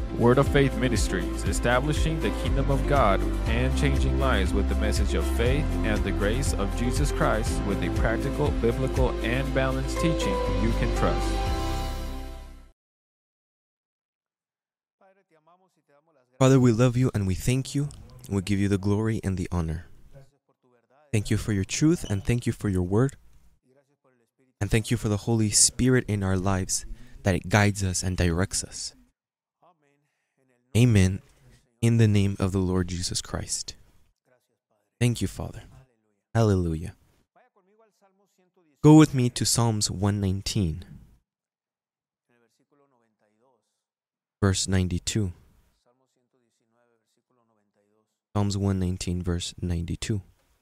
Word of Faith Ministries, establishing the kingdom of God and changing lives with the message of faith and the grace of Jesus Christ with a practical, biblical, and balanced teaching you can trust. Father, we love you and we thank you, and we give you the glory and the honor. Thank you for your truth, and thank you for your word, and thank you for the Holy Spirit in our lives, that it guides us and directs us. Amen. In the name of the Lord Jesus Christ. Thank you, Father. Hallelujah. Go with me to Psalms 119, verse 92. Psalms 119, verse 92.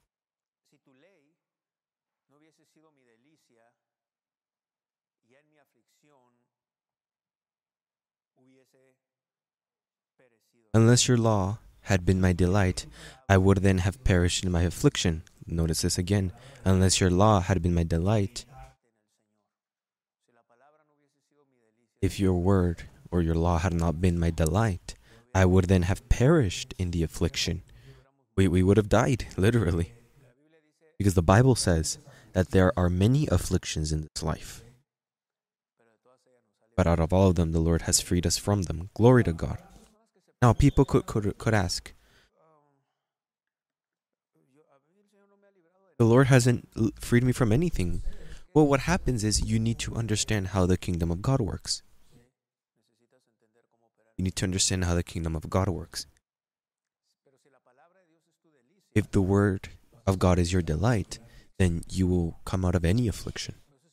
Unless your law had been my delight, I would then have perished in my affliction. Notice this again. Unless your law had been my delight, if your word or your law had not been my delight, I would then have perished in the affliction. We would have died, literally. Because the Bible says that there are many afflictions in this life. But out of all of them, the Lord has freed us from them. Glory to God. Now, people could ask, the Lord hasn't freed me from anything. Well, what happens is you need to understand how the kingdom of God works. You need to understand how the kingdom of God works. If the word of God is your delight, then you will come out of any affliction.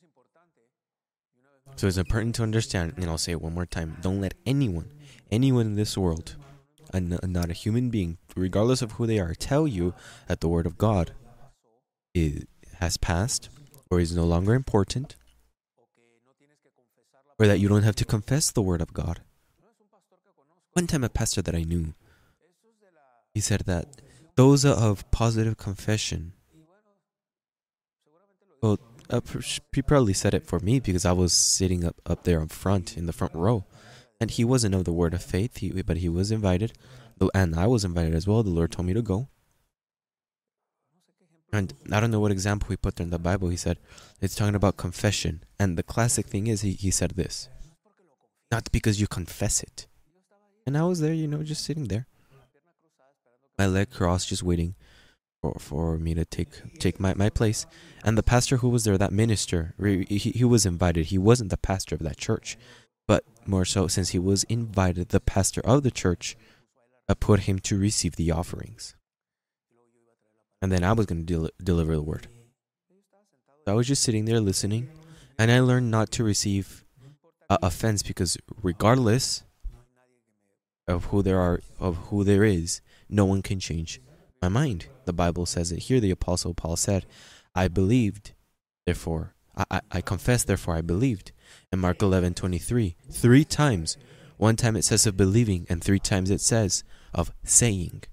So it's important to understand, and I'll say it one more time, don't let anyone in this world, and not a human being, regardless of who they are, tell you that the word of God has passed, or is no longer important, or that you don't have to confess the word of God. One time a pastor that I knew, he said that those of positive confession, well, he probably said it for me because I was sitting up there up front, in the front row. And he wasn't of the word of faith, but he was invited. And I was invited as well. The Lord told me to go. And I don't know what example he put there in the Bible. He said, it's talking about confession. And the classic thing is, he said this, not because you confess it. And I was there, just sitting there. My leg crossed, just waiting for me to take my place. And the pastor who was there, that minister, he was invited. He wasn't the pastor of that church. But more so, since he was invited, the pastor of the church put him to receive the offerings. And then I was going to deliver the word. So I was just sitting there listening, and I learned not to receive offense, because regardless of who there is, no one can change my mind. The Bible says it here. The Apostle Paul said, I believed, therefore, I confessed, therefore I believed. In Mark 11:23, 3 times. One time it says of believing, and 3 times it says of saying.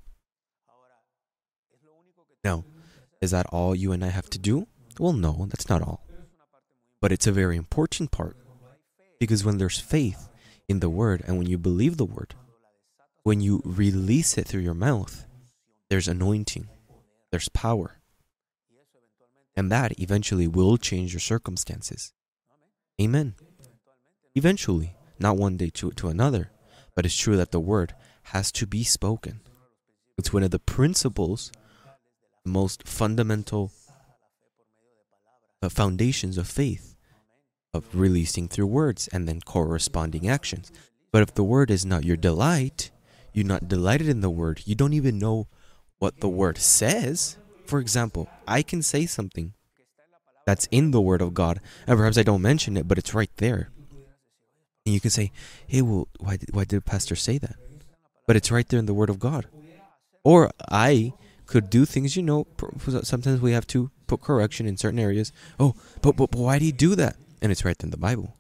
Now, is that all you and I have to do? Well, no, that's not all. But it's a very important part. Because when there's faith in the word, and when you believe the word, when you release it through your mouth, there's anointing, there's power. And that eventually will change your circumstances. Amen. Eventually, not one day to another, but it's true that the word has to be spoken. It's one of the principles, the most fundamental foundations of faith, of releasing through words and then corresponding actions. But if the word is not your delight, you're not delighted in the word, you don't even know what the word says. For example, I can say something that's in the word of God, and perhaps I don't mention it, but it's right there. And you can say, hey, well, why did Pastor say that? But it's right there in the word of God. Or I could do things, sometimes we have to put correction in certain areas. Oh, but why did he do that? And it's right there in the Bible.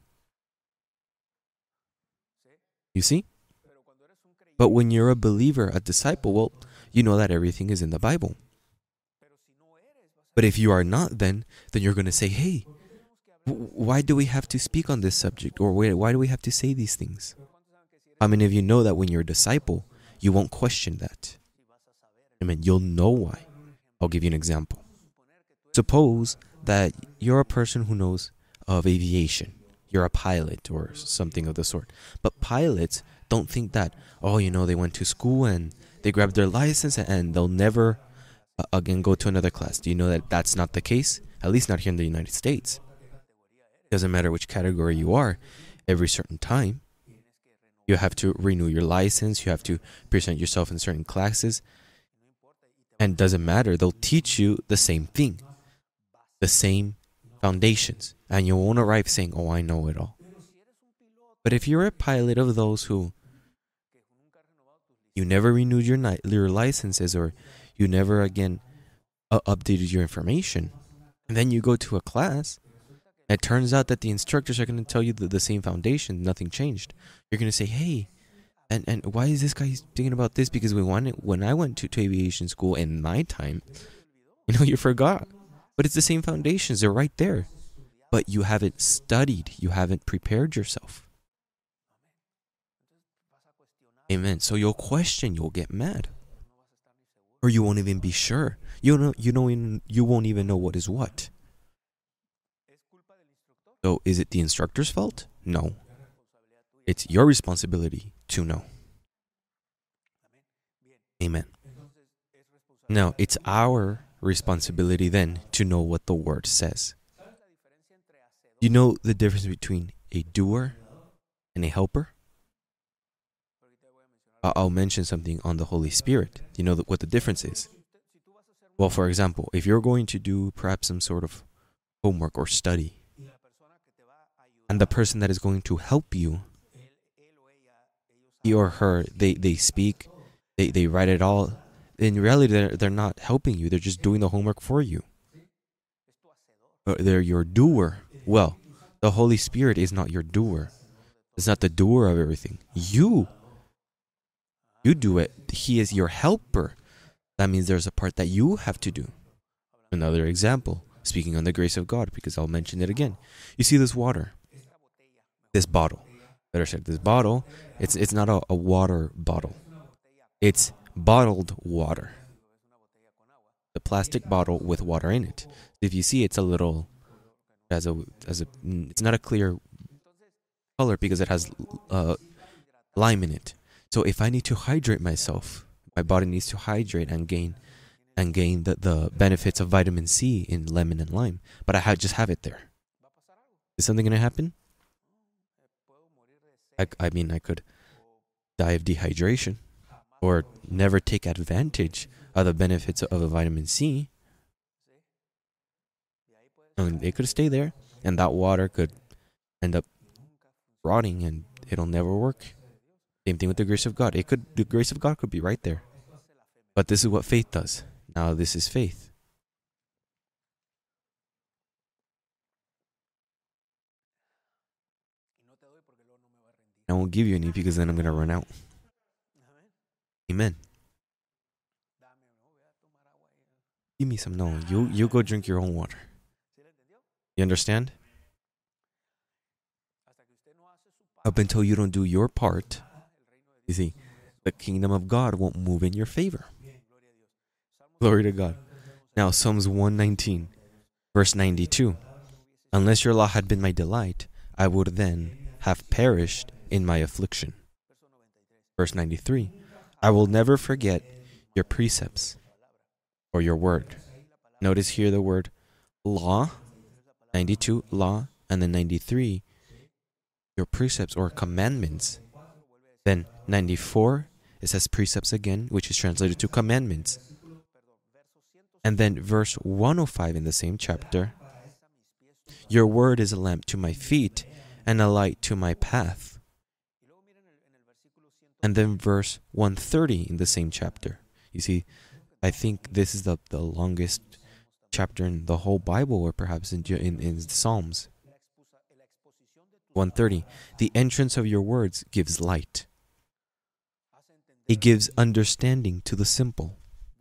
You see? But when you're a believer, a disciple, well, you know that everything is in the Bible. But if you are not, then you're going to say, hey, why do we have to speak on this subject? Or why do we have to say these things? How many of you know that when you're a disciple, you won't question that? Amen. You'll know why. I'll give you an example. Suppose that you're a person who knows of aviation. You're a pilot or something of the sort. But pilots don't think that, they went to school and they grabbed their license and they'll never again go to another class. Do you know that that's not the case? At least not here in the United States. Doesn't matter which category you are, every certain time, you have to renew your license, you have to present yourself in certain classes, and doesn't matter, they'll teach you the same thing, the same foundations, and you won't arrive saying, I know it all. But if you're a pilot of those who you never renewed your licenses, or you never again updated your information, and then you go to a class, it turns out that the instructors are going to tell you the same foundation, nothing changed. You're going to say, hey, and why is this guy thinking about this? Because when I went to aviation school in my time, you forgot. But it's the same foundations, they're right there. But you haven't studied, you haven't prepared yourself. Amen. So you'll question, you'll get mad. Or you won't even be sure. You won't even know what is what. So is it the instructor's fault? No. It's your responsibility to know. Amen. Now, it's our responsibility then to know what the word says. You know the difference between a doer and a helper? I'll mention something on the Holy Spirit. You know what the difference is? Well, for example, if you're going to do perhaps some sort of homework or study, and the person that is going to help you, he or her, they speak, they write it all. In reality, they're not helping you. They're just doing the homework for you. They're your doer. Well, the Holy Spirit is not your doer. It's not the doer of everything. You do it. He is your helper. That means there's a part that you have to do. Another example, speaking on the grace of God, because I'll mention it again. You see this water, this bottle. Better said, this bottle, it's not a water bottle. It's bottled water. The plastic bottle with water in it. If you see, it's a little, it's not a clear color because it has lime in it. So if I need to hydrate myself, my body needs to hydrate and gain the benefits of vitamin C in lemon and lime. But I just have it there. Is something going to happen? I could die of dehydration or never take advantage of the benefits of a vitamin C. And it could stay there, and that water could end up rotting, and it'll never work. Same thing with the grace of God. The grace of God could be right there. But this is what faith does. Now this is faith. I won't give you any because then I'm going to run out. Amen. Give me some. No, you go drink your own water. You understand? Up until you don't do your part, you see, the kingdom of God won't move in your favor. Glory to God. Now, Psalms 119, verse 92. Unless your law had been my delight, I would then have perished in my affliction. Verse 93. I will never forget your precepts or your word. Notice here the word law, 92, law, and then 93, your precepts or commandments. Then 94, it says precepts again, which is translated to commandments. And then verse 105 in the same chapter, your word is a lamp to my feet and a light to my path. And then verse 130 in the same chapter. You see, I think this is the longest chapter in the whole Bible, or perhaps in Psalms. 130. The entrance of your words gives light. It gives understanding to the simple.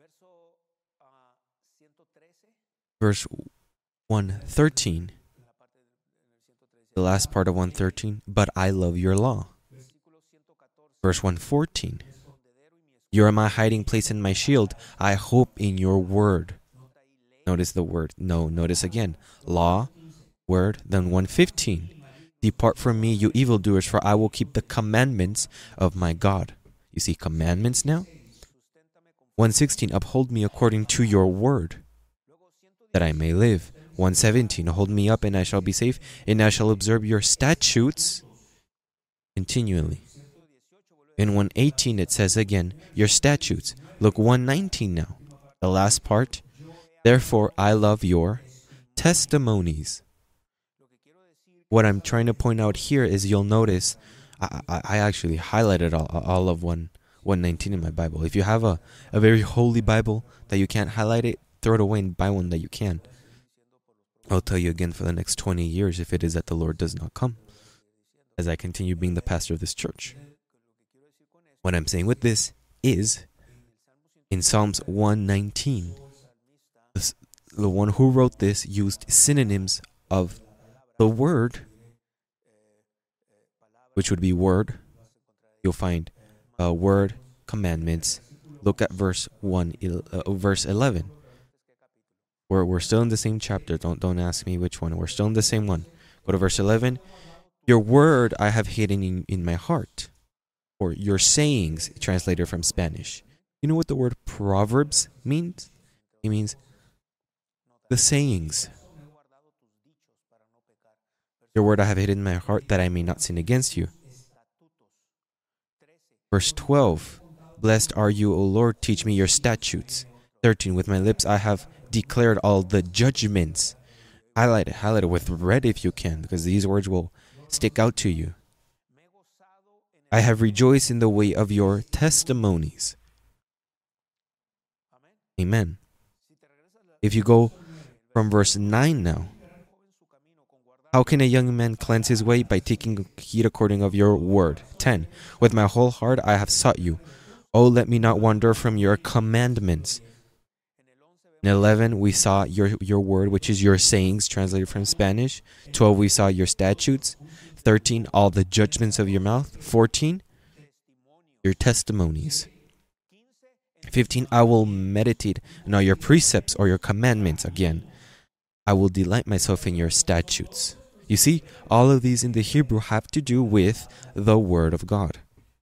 Verse 113. The last part of 113. But I love your law. Verse 114. You are my hiding place and my shield. I hope in your word. Notice the word. No, notice again. Law, word. Then 115. Depart from me, you evildoers, for I will keep the commandments of my God. You see commandments now? 116. Uphold me according to your word, that I may live. 117. Hold me up and I shall be safe, and I shall observe your statutes continually. In 118 it says again, your statutes. Look, 119 now. The last part. Therefore I love your testimonies. What I'm trying to point out here is you'll notice, I actually highlighted all of 119 in my Bible. If you have a very holy Bible that you can't highlight it, throw it away and buy one that you can. I'll tell you again for the next 20 years if it is that the Lord does not come, as I continue being the pastor of this church. What I'm saying with this is, in Psalms 119, the one who wrote this used synonyms of the word, which would be word. You'll find word, commandments. Look at verse 11. We're still in the same chapter. Don't ask me which one. We're still in the same one. Go to verse 11. Your word I have hidden in my heart. Or your sayings, translated from Spanish. You know what the word proverbs means? It means the sayings. Your word I have hidden in my heart that I may not sin against you. Verse 12. Blessed are you, O Lord, teach me your statutes. 13. With my lips I have declared all the judgments. Highlight it with red if you can, because these words will stick out to you. I have rejoiced in the way of your testimonies. Amen. If you go from verse 9 now. How can a young man cleanse his way? By taking heed according of your word. 10. With my whole heart I have sought you. Oh, let me not wander from your commandments. In 11, we saw your word, which is your sayings, translated from Spanish. 12, we saw your statutes. 13, all the judgments of your mouth. 14, your testimonies. 15, I will meditate on all your precepts or your commandments. Again, I will delight myself in your statutes. You see, all of these in the Hebrew have to do with the Word of God.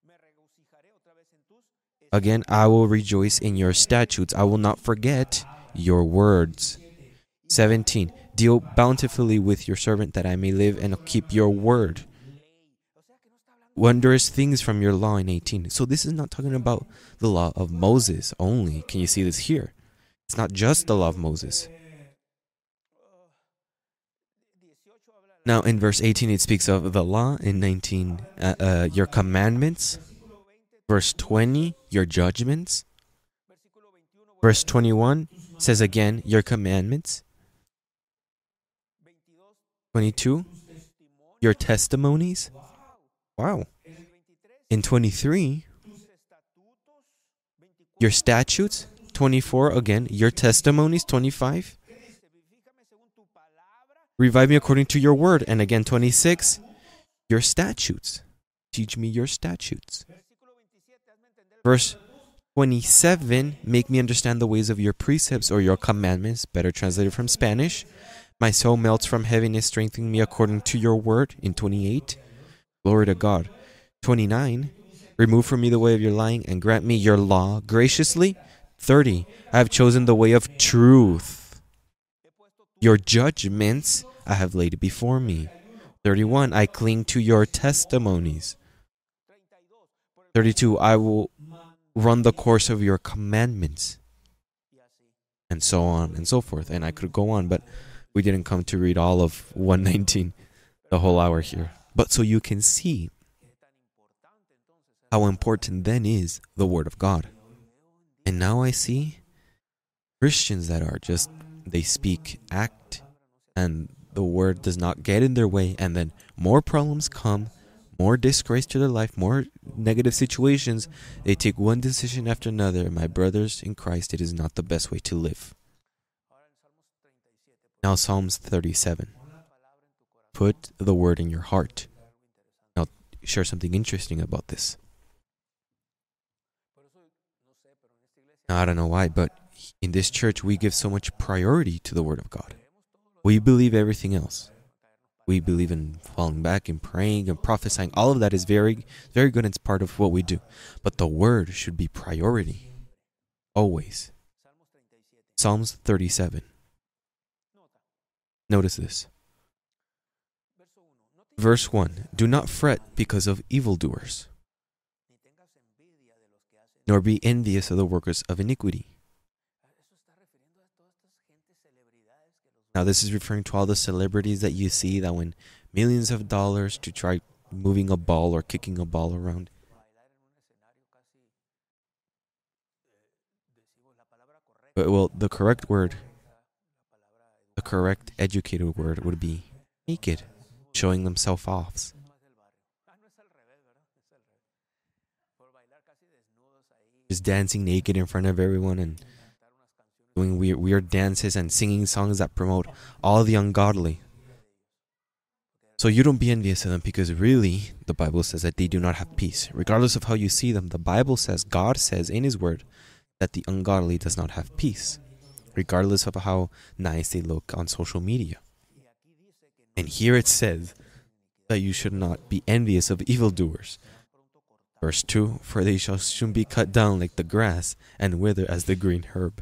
Again, I will rejoice in your statutes. I will not forget your words. 17, deal bountifully with your servant that I may live and keep your word. Wondrous things from your law in 18. So this is not talking about the law of Moses only. Can you see this here? It's not just the law of Moses. Now in verse 18 it speaks of the law. In 19, your commandments. Verse 20, your judgments. Verse 21 says again, your commandments. 22, your testimonies. Wow. In 23, your statutes. 24, again, your testimonies. 25, revive me according to your word. And again, 26, your statutes. Teach me your statutes. Verse 27, make me understand the ways of your precepts or your commandments, better translated from Spanish. My soul melts from heaviness, strengthening me according to your word. In 28, glory to God. 29, remove from me the way of your lying and grant me your law graciously. 30, I have chosen the way of truth. Your judgments I have laid before me. 31, I cling to your testimonies. 32, I will run the course of your commandments. And so on and so forth. And I could go on, but we didn't come to read all of 119, the whole hour here. But so you can see how important then is the Word of God. And now I see Christians that are just, they speak, act, and the Word does not get in their way, and then more problems come, more disgrace to their life, more negative situations. They take one decision after another. My brothers in Christ, it is not the best way to live. Now Psalms 37. Put the word in your heart. Now share something interesting about this. Now, I don't know why, but in this church, we give so much priority to the Word of God. We believe everything else. We believe in falling back and praying and prophesying. All of that is very, very good and it's part of what we do. But the Word should be priority. Always. Psalms 37. Notice this. Verse 1. Do not fret because of evildoers, nor be envious of the workers of iniquity. Now this is referring to all the celebrities that you see that win millions of dollars to try moving a ball or kicking a ball around. Well, the correct word, the correct educated word would be naked, showing themselves off. Just dancing naked in front of everyone and doing weird dances and singing songs that promote all the ungodly. So you don't be envious of them because really, the Bible says that they do not have peace. Regardless of how you see them, the Bible says, God says in His Word, that the ungodly does not have peace, regardless of how nice they look on social media. And here it says that you should not be envious of evildoers. Verse 2, for they shall soon be cut down like the grass and wither as the green herb.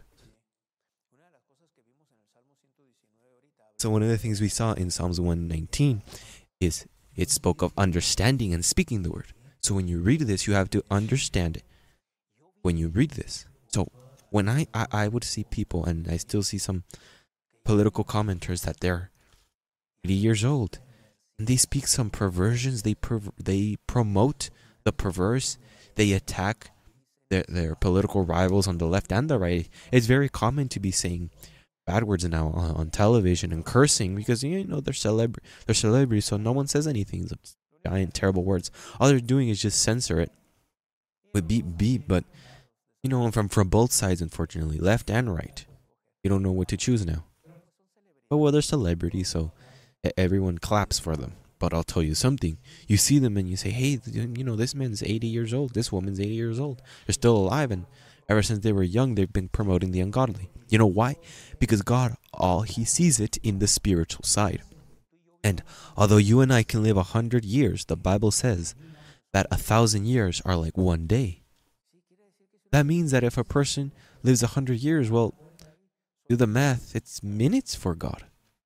So one of the things we saw in Psalms 119 is it spoke of understanding and speaking the word. So when you read this, you have to understand it when you read this. So when I would see people, and I still see some political commenters that they're 80 years old, and they speak some perversions, they promote the perverse, they attack their political rivals on the left and the right. It's very common to be saying bad words now on television and cursing because they're celebrities, so no one says anything. It's giant terrible words. All they're doing is just censor it with beep, but from both sides, unfortunately, left and right. You don't know what to choose now. But well, they're celebrities, so everyone claps for them. But I'll tell you something. You see them and you say, hey, this man's 80 years old. This woman's 80 years old. They're still alive, and ever since they were young, they've been promoting the ungodly. You know why? Because God, He sees it in the spiritual side. And although you and I can live 100 years, the Bible says that 1,000 years are like one day. That means that if a person lives 100 years, well, do the math, it's minutes for God.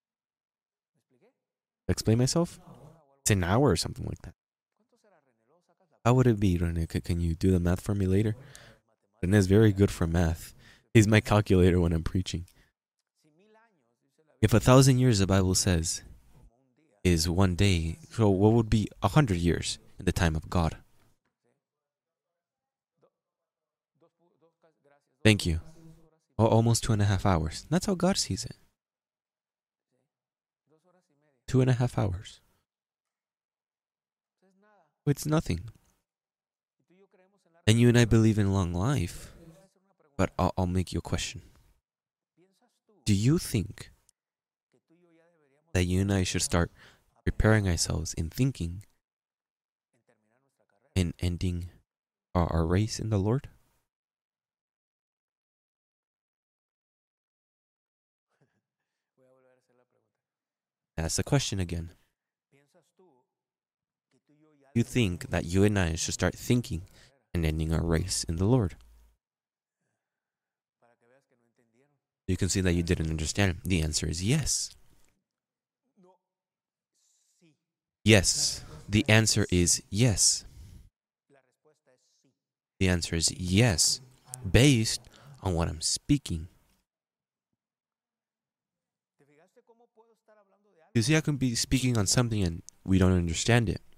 Explain myself? It's an hour or something like that. How would it be, Rene? Can you do the math for me later? Rene's very good for math. He's my calculator when I'm preaching. If 1,000 years, the Bible says, is one day, so what would be 100 years in the time of God? Thank you. Almost 2.5 hours. That's how God sees it. 2.5 hours. It's nothing. And you and I believe in long life, but I'll make you a question. Do you think that you and I should start preparing ourselves in thinking and ending our race in the Lord? That's the question again. You think that you and I should start thinking and ending our race in the Lord? You can see that you didn't understand. The answer is yes. Yes. The answer is yes. The answer is yes, based on what I'm speaking. You see, I can be speaking on something and we don't understand it.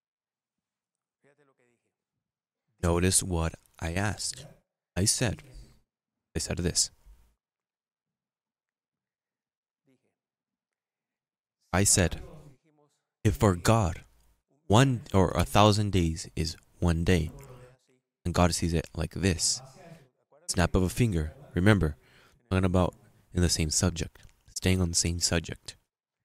Notice what I asked. I said this. I said, if for God, 1 or 1,000 days is one day, and God sees it like this, snap of a finger. Remember, I'm talking about in the same subject, staying on the same subject.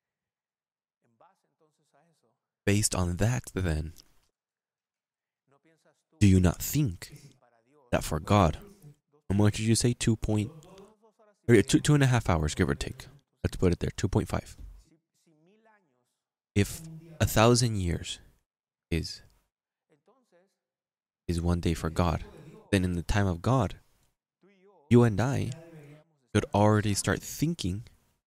Based on that, then, do you not think that for God, How much did you say? 2.5 hours, give or take. Let's put it there, 2.5. If 1,000 years is one day for God, then in the time of God, you and I should already start thinking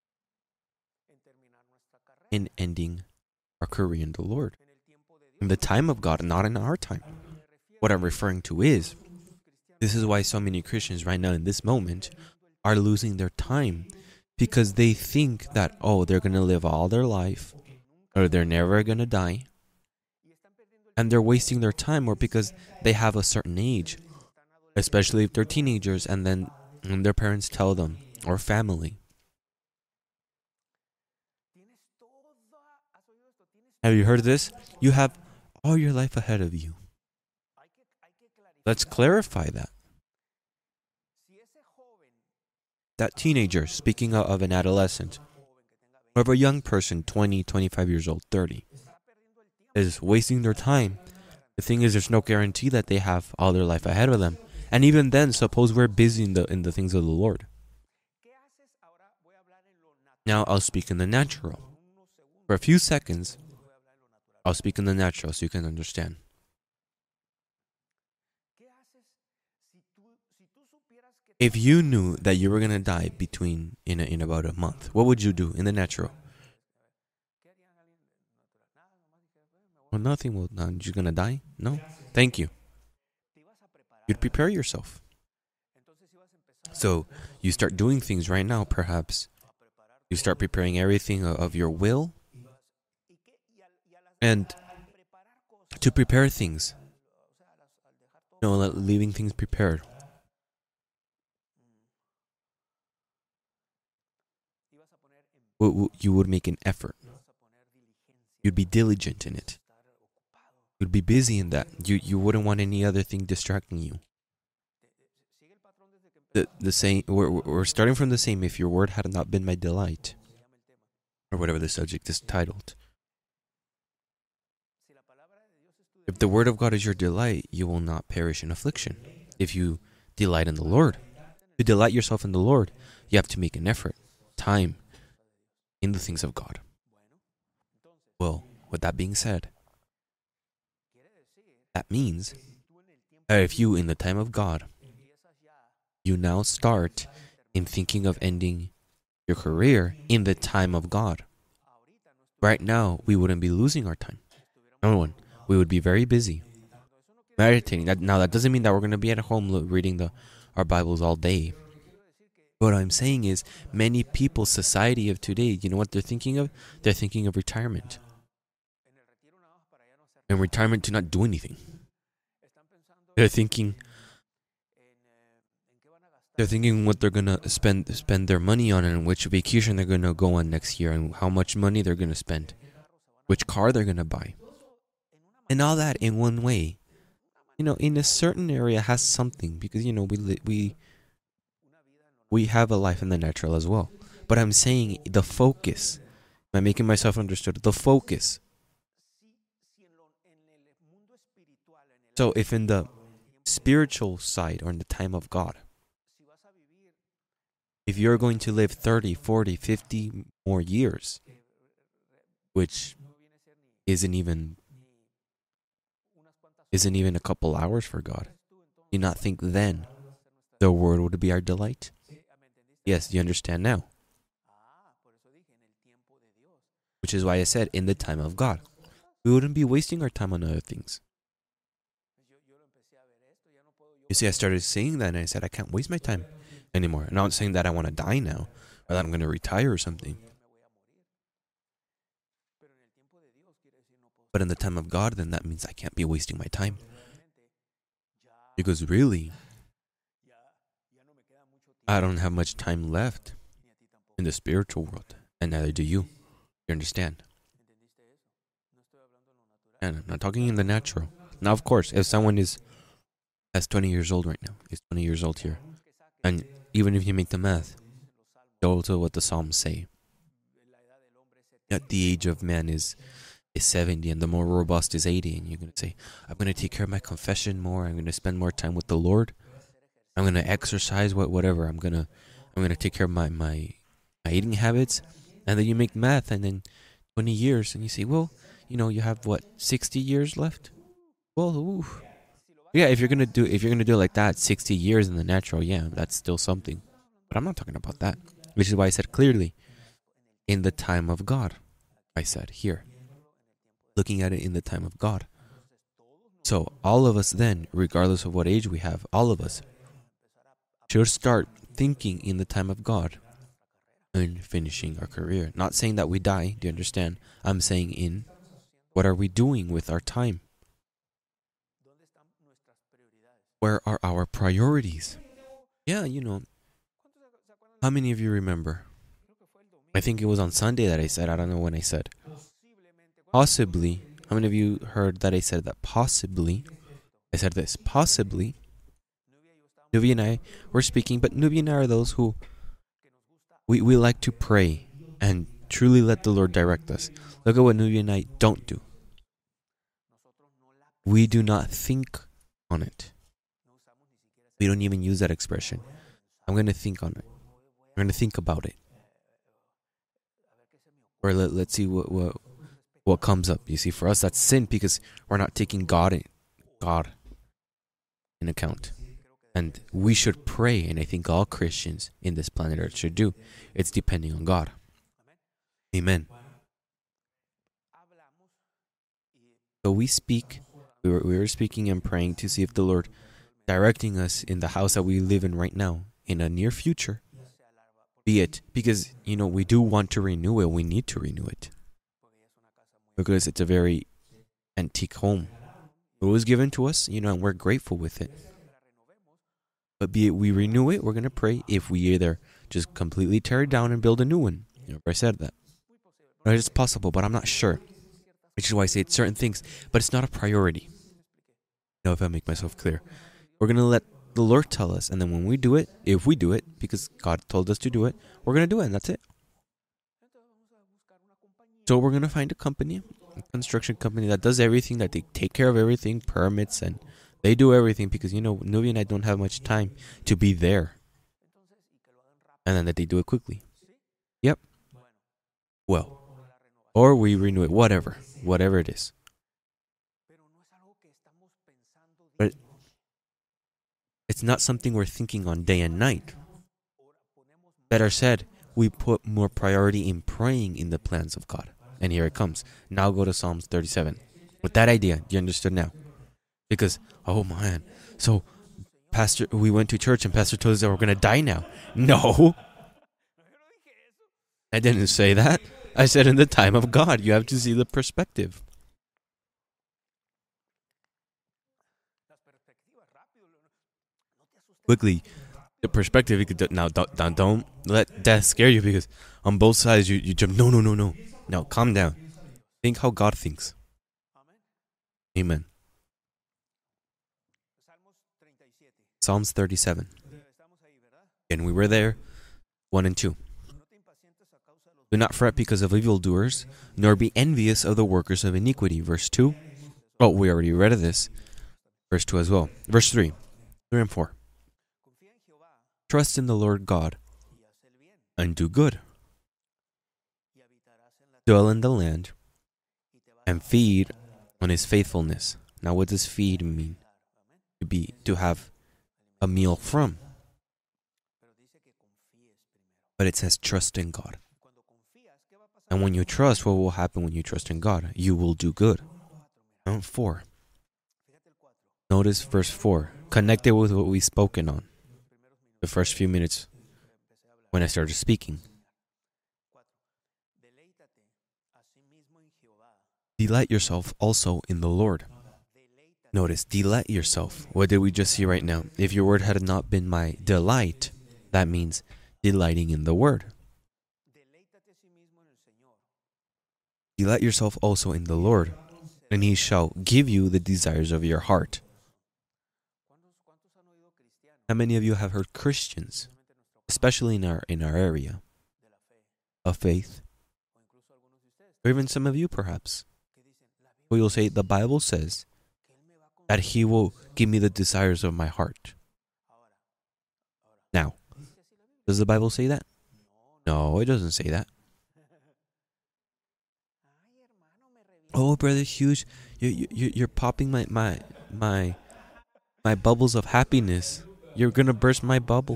in ending our career in the Lord. In the time of God, not in our time. What I'm referring to is, this is why so many Christians right now in this moment are losing their time, because they think that, they're going to live all their life, or they're never going to die, and they're wasting their time, or because they have a certain age, especially if they're teenagers, and then their parents tell them, or family. Have you heard this? You have all your life ahead of you. Let's clarify that. That teenager, speaking of an adolescent, or of a young person, 20, 25 years old, 30, is wasting their time. The thing is, there's no guarantee that they have all their life ahead of them. And even then, suppose we're busy in the things of the Lord. Now, I'll speak in the natural. For a few seconds, I'll speak in the natural so you can understand. If you knew that you were going to die in about a month, what would you do in the natural? Well, nothing. Well, you're going to die? No? Thank you. You'd prepare yourself. So, you start doing things right now, perhaps. You start preparing everything of your will. And to prepare things, leaving things prepared. You would make an effort. You'd be diligent in it. You'd be busy in that. You wouldn't want any other thing distracting you. The same. We're starting from the same. If your word had not been my delight, or whatever the subject is titled. If the word of God is your delight, you will not perish in affliction. If you delight in the Lord, to delight yourself in the Lord, you have to make an effort, time, in the things of God. Well, with that being said, that means that if you, in the time of God, you now start in thinking of ending your career in the time of God, right now, we wouldn't be losing our time. Number one, we would be very busy meditating. Now, that doesn't mean that we're going to be at home reading our Bibles all day. What I'm saying is, many people, society of today, you know what they're thinking of? They're thinking of retirement. And retirement to not do anything. They're thinking what they're going to spend their money on, and which vacation they're going to go on next year, and how much money they're going to spend, which car they're going to buy. And all that in one way. In a certain area has something, because, we have a life in the natural as well. But I'm saying the focus. Am I making myself understood? The focus. So if in the spiritual side, or in the time of God, if you're going to live 30, 40, 50 more years, which isn't even a couple hours for God, do you not think then the word would be our delight? Yes, you understand now. Which is why I said, in the time of God. We wouldn't be wasting our time on other things. You see, I started saying that, and I said, I can't waste my time anymore. I'm not saying that I want to die now, or that I'm going to retire or something. But in the time of God, then that means I can't be wasting my time. Because really, I don't have much time left in the spiritual world, and neither do you. You understand? And I'm not talking in the natural. Now, of course, if someone that's 20 years old right now, is 20 years old here, and even if you make the math, also what the Psalms say, that the age of man is 70, and the more robust is 80, and you're going to say, I'm going to take care of my confession more, I'm going to spend more time with the Lord. I'm gonna exercise, whatever. I'm gonna take care of my eating habits, and then you make math, and then 20 years, and you say, well, you have what, 60 years left? Well, ooh. Yeah, if you're gonna do it like that, 60 years in the natural, yeah, that's still something. But I'm not talking about that, which is why I said clearly, in the time of God. I said here, looking at it in the time of God. So all of us then, regardless of what age we have, all of us should start thinking in the time of God and finishing our career. Not saying that we die, do you understand? I'm saying in what are we doing with our time? Where are our priorities? Yeah, how many of you remember? I think it was on Sunday that I said, I don't know when I said. Possibly, how many of you heard that I said that possibly? I said this, possibly. Nubia and I were speaking, but Nubia and I are those who we like to pray and truly let the Lord direct us. Look at what Nubia and I don't do. We do not think on it. We don't even use that expression. I'm going to think on it. I'm going to think about it. Or let's see what comes up. You see, for us that's sin because we're not taking God in account. And we should pray, and I think all Christians in this planet Earth should do. It's depending on God. Amen. So we speak. We were speaking and praying to see if the Lord directing us in the house that we live in right now in a near future. Be it because we do want to renew it. We need to renew it because it's a very antique home. It was given to us, and we're grateful with it. But be it we renew it, we're going to pray if we either just completely tear it down and build a new one. I said that. It's possible, but I'm not sure. Which is why I say it's certain things, but it's not a priority. If I make myself clear. We're going to let the Lord tell us, and then when we do it, if we do it, because God told us to do it, we're going to do it, and that's it. So we're going to find a construction company that does everything, that they take care of everything, permits, and they do everything because, Nubia and I don't have much time to be there. And then that they do it quickly. Yep. Well, or we renew it, whatever it is. But it's not something we're thinking on day and night. Better said, we put more priority in praying in the plans of God. And here it comes. Now go to Psalms 37. With that idea, do you understand now? Because, oh man, so Pastor, we went to church and Pastor told us that we're going to die now. No. I didn't say that. I said in the time of God. You have to see the perspective. Quickly, the perspective. You could now don't let death scare you because on both sides you jump. No. Now calm down. Think how God thinks. Amen. Psalms 37. And we were there, 1 and 2. Do not fret because of evildoers, nor be envious of the workers of iniquity. Verse 2. Oh, we already read this. Verse 2 as well. Verse 3. 3 and 4. Trust in the Lord God and do good. Dwell in the land and feed on his faithfulness. Now what does feed mean? To have a meal from. But it says trust in God. And when you trust, what will happen when you trust in God? You will do good. And 4. Notice verse 4. Connected with what we've spoken on. The first few minutes when I started speaking. Delight yourself also in the Lord. Notice, delight yourself. What did we just see right now? If your word had not been my delight, that means delighting in the word. Delight yourself also in the Lord, and he shall give you the desires of your heart. How many of you have heard Christians, especially in our area of faith, or even some of you perhaps, who you'll say, the Bible says that he will give me the desires of my heart. Does the Bible say that? No, it doesn't say that. Oh, Brother Hughes, you're popping my bubbles of happiness. You're gonna burst my bubble.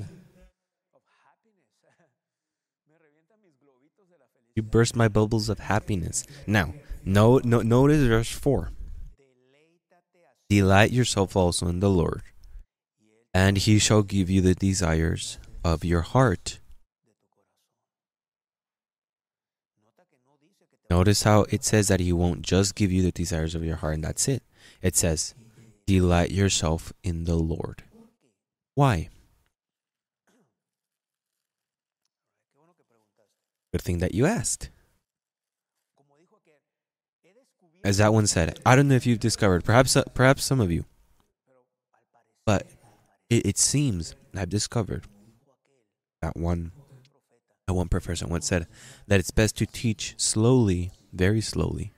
You burst my bubbles of happiness. Now, notice verse 4. Delight yourself also in the Lord, and he shall give you the desires of your heart. Notice how it says that he won't just give you the desires of your heart and that's it. It says, delight yourself in the Lord. Why? Good thing that you asked. As that one said, I don't know if you've discovered, perhaps some of you, but it seems I've discovered that one professor once said that it's best to teach slowly, very slowly.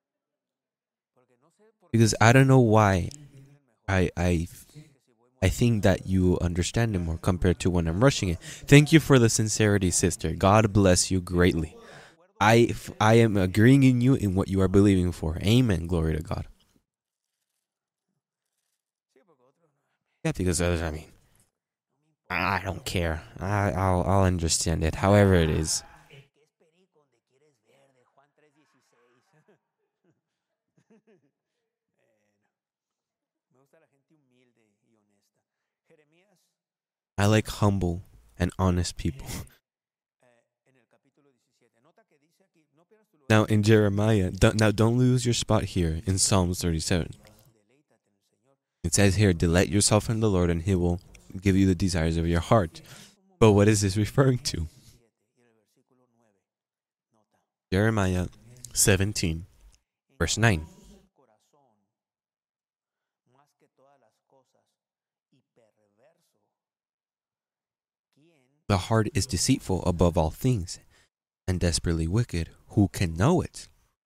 Because I don't know why I think that you understand it more compared to when I'm rushing it. Thank you for the sincerity, sister. God bless you greatly. I am agreeing in you in what you are believing for. Amen. Glory to God. Yeah, because others, I don't care. I'll understand it, however it is. I like humble and honest people. Now in Jeremiah, don't lose your spot here in Psalms 37. It says here, delight yourself in the Lord and he will give you the desires of your heart. But what is this referring to? Jeremiah 17, verse 9. The heart is deceitful above all things and desperately wicked. Who can know it?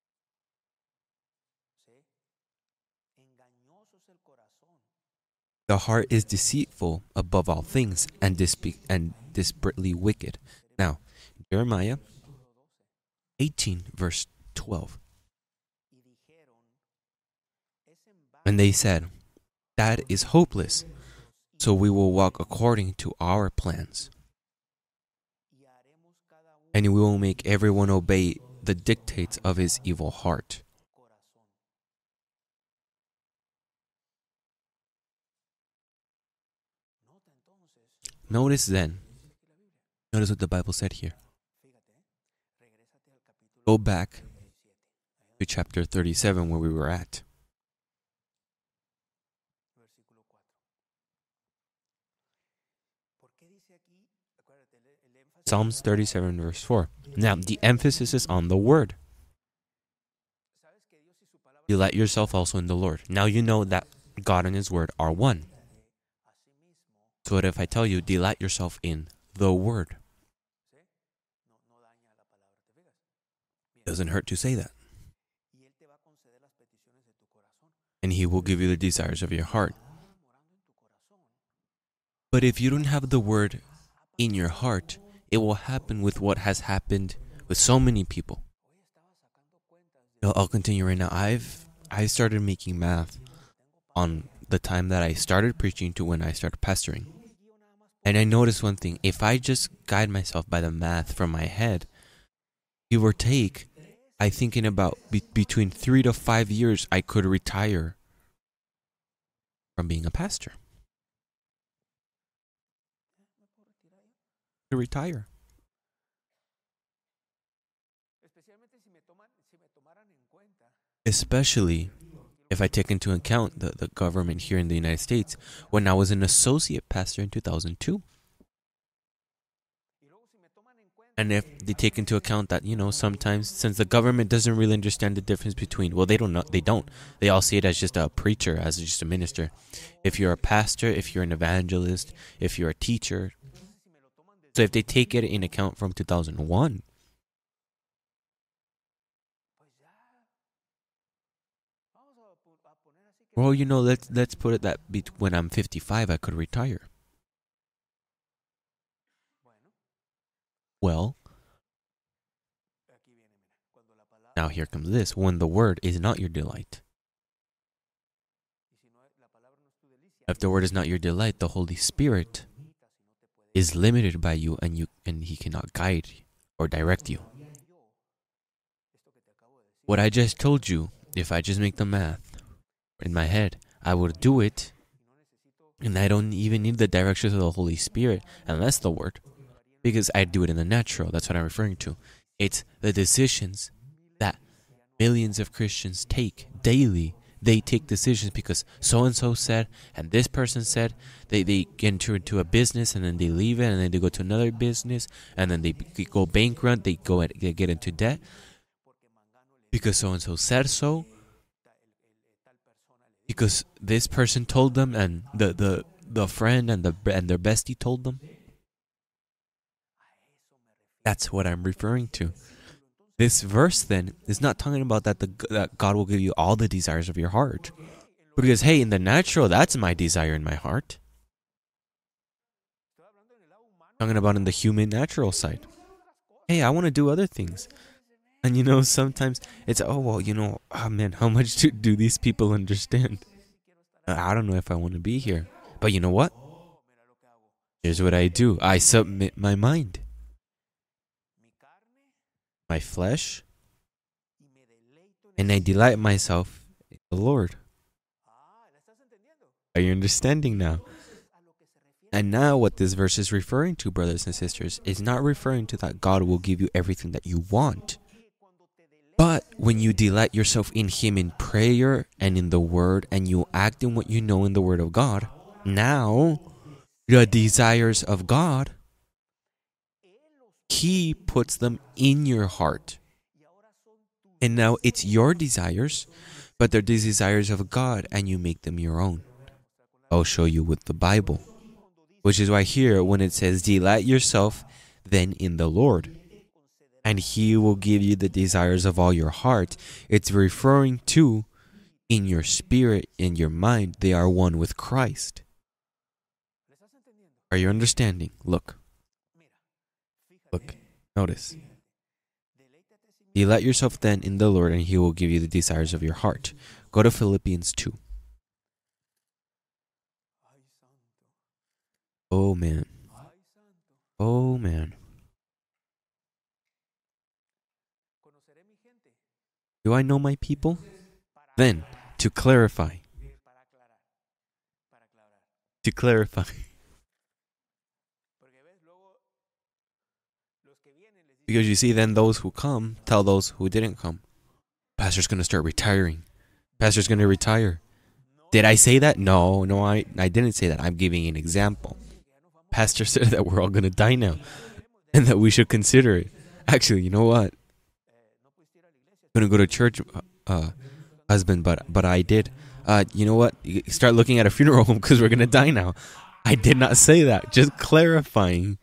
The heart is deceitful above all things and desperately wicked. Now, Jeremiah 18, verse 12. And they said, that is hopeless, so we will walk according to our plans. And we will make everyone obey the dictates of his evil heart. Notice what the Bible said here. Go back to chapter 37 where we were at. Psalms 37 verse 4. Now, the emphasis is on the word. Delight yourself also in the Lord. Now you know that God and his word are one. So what if I tell you, delight yourself in the word? It doesn't hurt to say that. And he will give you the desires of your heart. But if you don't have the word in your heart, it will happen with what has happened with so many people. I'll continue right now. I started making math on the time that I started preaching to when I started pastoring. And I noticed one thing. If I just guide myself by the math from my head, give or take, I think in about between 3 to 5 years, I could retire from being a pastor. To retire. Especially if I take into account the government here in the United States when I was an associate pastor in 2002. And if they take into account that, sometimes since the government doesn't really understand the difference between, well, they don't. They all see it as just a preacher, as just a minister. If you're a pastor, if you're an evangelist, if you're a teacher. So if they take it in account from 2001, well, let's put it that when I'm 55, I could retire. Well, now here comes this. When the word is not your delight. If the word is not your delight, the Holy Spirit is limited by you, and he cannot guide or direct you. What I just told you, if I just make the math in my head, I would do it, and I don't even need the directions of the Holy Spirit unless the word, because I do it in the natural. That's what I'm referring to. It's the decisions that millions of Christians take daily. They take decisions because so-and-so said, and this person said. They enter into a business, and then they leave it, and then they go to another business, and then they go bankrupt. They get into debt because so-and-so said so. Because this person told them, and the friend and their bestie told them. That's what I'm referring to. This verse then is not talking about that God will give you all the desires of your heart. Because, hey, in the natural, that's my desire in my heart. Talking about in the human natural side. Hey, I want to do other things. And sometimes it's, man, how much do these people understand? I don't know if I want to be here. But you know what? Here's what I do. I submit my mind, my flesh, and I delight myself in the Lord. Are you understanding now? And now what this verse is referring to, brothers and sisters, is not referring to that God will give you everything that you want. But when you delight yourself in Him in prayer and in the Word, and you act in what you know in the Word of God, now the desires of God, He puts them in your heart. And now it's your desires, but they're the desires of God, and you make them your own. I'll show you with the Bible. Which is why here, when it says, delight yourself then in the Lord, and He will give you the desires of all your heart, it's referring to, in your spirit, in your mind, they are one with Christ. Are you understanding? Look. Notice. Delight yourself then in the Lord, and He will give you the desires of your heart. Go to Philippians 2. Oh, man. Oh, man. Do I know my people? Then, to clarify. Because you see, then those who come tell those who didn't come. Pastor's going to start retiring. Pastor's going to retire. Did I say that? No, I didn't say that. I'm giving an example. Pastor said that we're all going to die now, and that we should consider it. Actually, you know what? I'm going to go to church, husband, but I did. You know what? You start looking at a funeral home because we're going to die now. I did not say that. Just clarifying.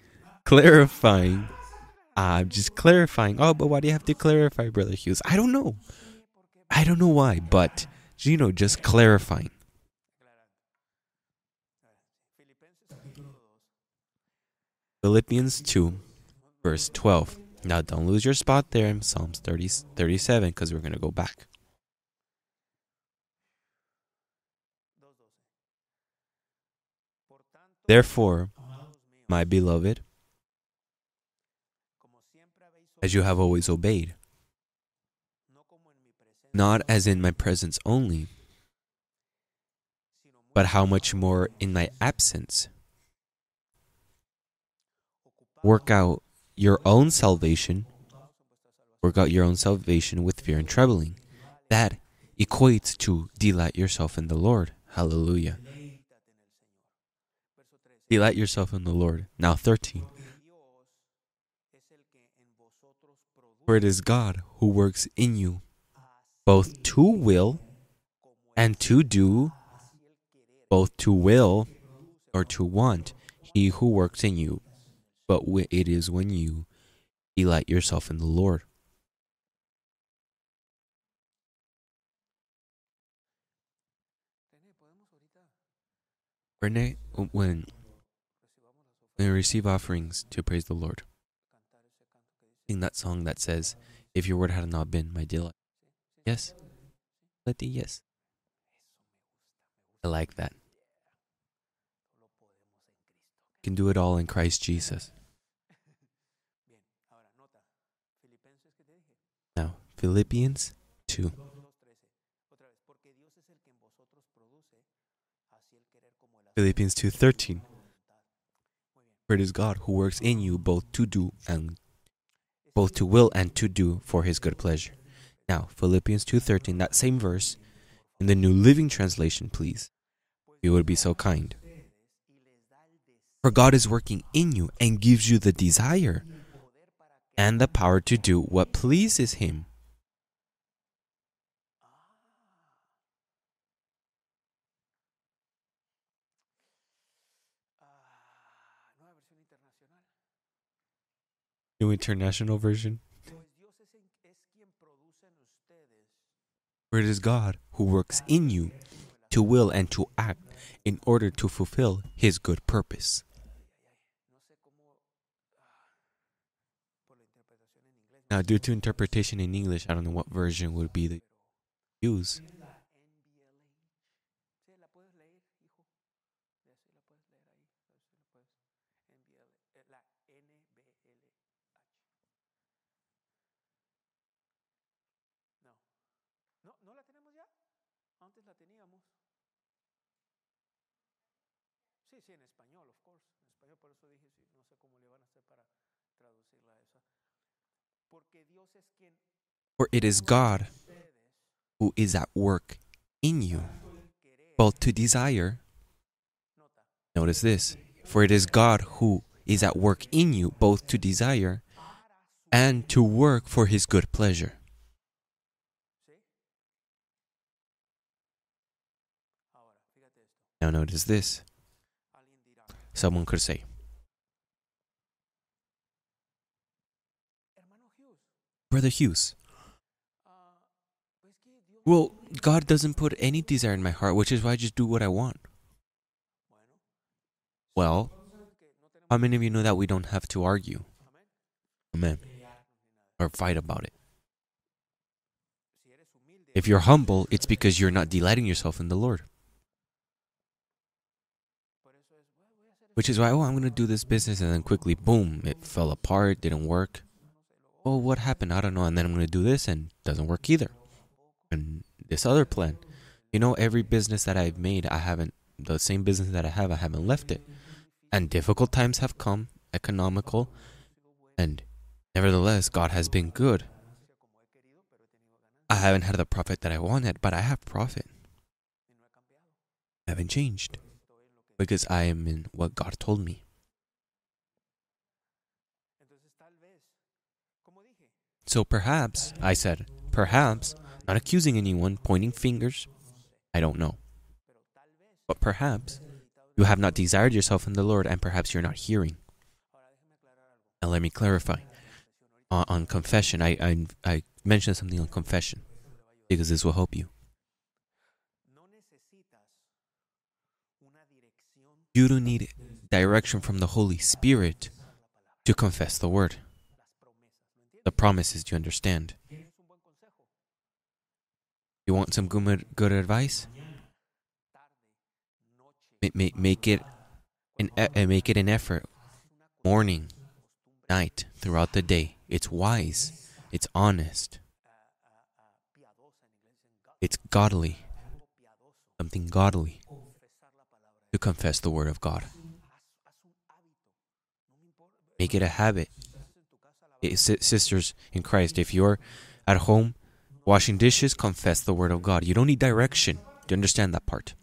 I'm just clarifying. Oh, but why do you have to clarify, Brother Hughes? I don't know. I don't know why, but, just clarifying. Philippians 2, verse 12. Now, don't lose your spot there in Psalms 37, because we're going to go back. Therefore, my beloved, as you have always obeyed, not as in my presence only, but how much more in my absence, work out your own salvation with fear and trembling. That equates to delight yourself in the Lord. Hallelujah. Delight yourself in the Lord. Now 13. For it is God who works in you, both to will and to do, both to will or to want, He who works in you. But it is when you delight yourself in the Lord. Renee, when we receive offerings to praise the Lord, Sing that song that says, if your word had not been my delight. Yes? Letty, yes. I like that. You can do it all in Christ Jesus. Now, Philippians 2. Philippians 2:13. For it is God who works in you both to will and to do for his good pleasure. Now, Philippians 2:13, that same verse, in the New Living Translation, please. If you would be so kind. For God is working in you and gives you the desire and the power to do what pleases him. New International Version. For it is God who works in you to will and to act in order to fulfill his good purpose. Now, due to interpretation in English, I don't know what version would be the use. For it is God who is at work in you, both to desire. Notice this. For it is God who is at work in you, both to desire and to work for his good pleasure. Now notice this. Someone could say, Brother Hughes, well, God doesn't put any desire in my heart, which is why I just do what I want. Well, how many of you know that we don't have to argue? Amen. Or fight about it. If you're humble, it's because you're not delighting yourself in the Lord. Which is why, I'm going to do this business, and then quickly, boom, it fell apart, didn't work. Oh, what happened? I don't know. And then I'm going to do this, and it doesn't work either. And this other plan. Every business that I've made, the same business that I haven't left it. And difficult times have come, economical, and nevertheless, God has been good. I haven't had the profit that I wanted, but I have profit. I haven't changed. Because I am in what God told me. So perhaps, I said, not accusing anyone, pointing fingers, I don't know. But perhaps you have not desired yourself in the Lord, and perhaps you're not hearing. Now let me clarify. On confession, I mentioned something on confession, because this will help you. You don't need direction from the Holy Spirit to confess the word. The promises, do you understand? You want some good advice? Make it an effort. Morning, night, throughout the day. It's wise. It's honest. It's godly. Something godly. To confess the word of God. Make it a habit. Sisters in Christ, if you're at home washing dishes, confess the word of God. You don't need direction. Do you understand that part?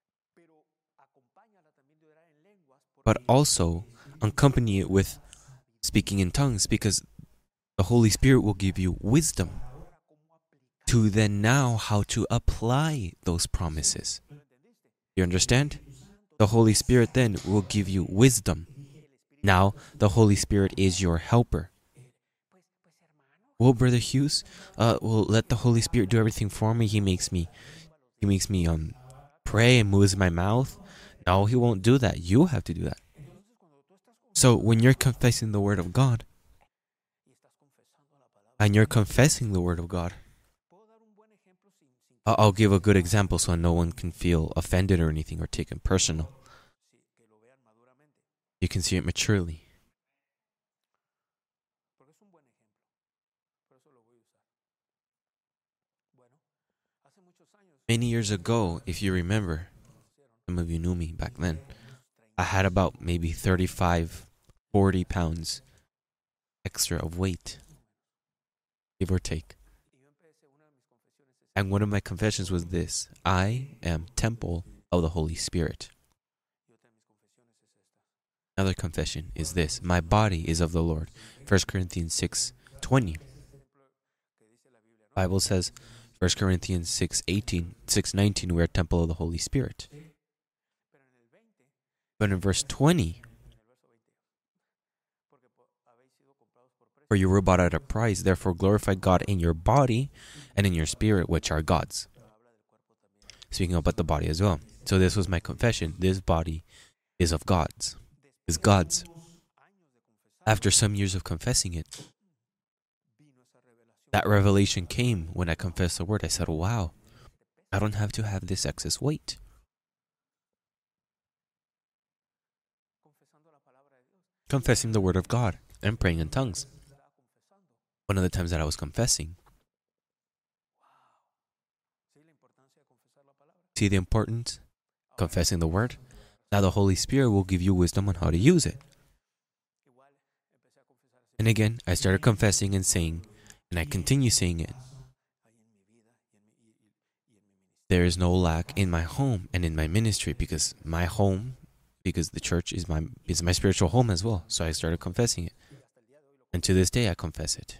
But also accompany it with speaking in tongues, because the Holy Spirit will give you wisdom to then know how to apply those promises. You understand? The Holy Spirit then will give you wisdom. Now, the Holy Spirit is your helper. Well, Brother Hughes, let the Holy Spirit do everything for me. He makes me pray and moves my mouth. No, He won't do that. You have to do that. So when you're confessing the word of God, and you're confessing the Word of God. I'll give a good example so no one can feel offended or anything or taken personal. You can see it maturely. Many years ago, if you remember, some of you knew me back then, I had about maybe 35, 40 pounds extra of weight, give or take. And one of my confessions was this: I am temple of the Holy Spirit. Another confession is this: my body is of the Lord. 1 Corinthians 6:20. Bible says, 1 Corinthians 6:19, we are temple of the Holy Spirit. But in verse 20, for you were bought at a price, therefore glorify God in your body and in your spirit, which are God's. Speaking about the body as well. So this was my confession. This body is of God's. Is God's. After some years of confessing it, that revelation came when I confessed the word. I said, wow, I don't have to have this excess weight. Confessing the word of God and praying in tongues. One of the times that I was confessing, see the importance? Confessing the word. Now the Holy Spirit will give you wisdom on how to use it. And again, I started confessing and saying, and I continue saying it, there is no lack in my home and in my ministry, because my home, because the church is my spiritual home as well. So I started confessing it. And to this day I confess it.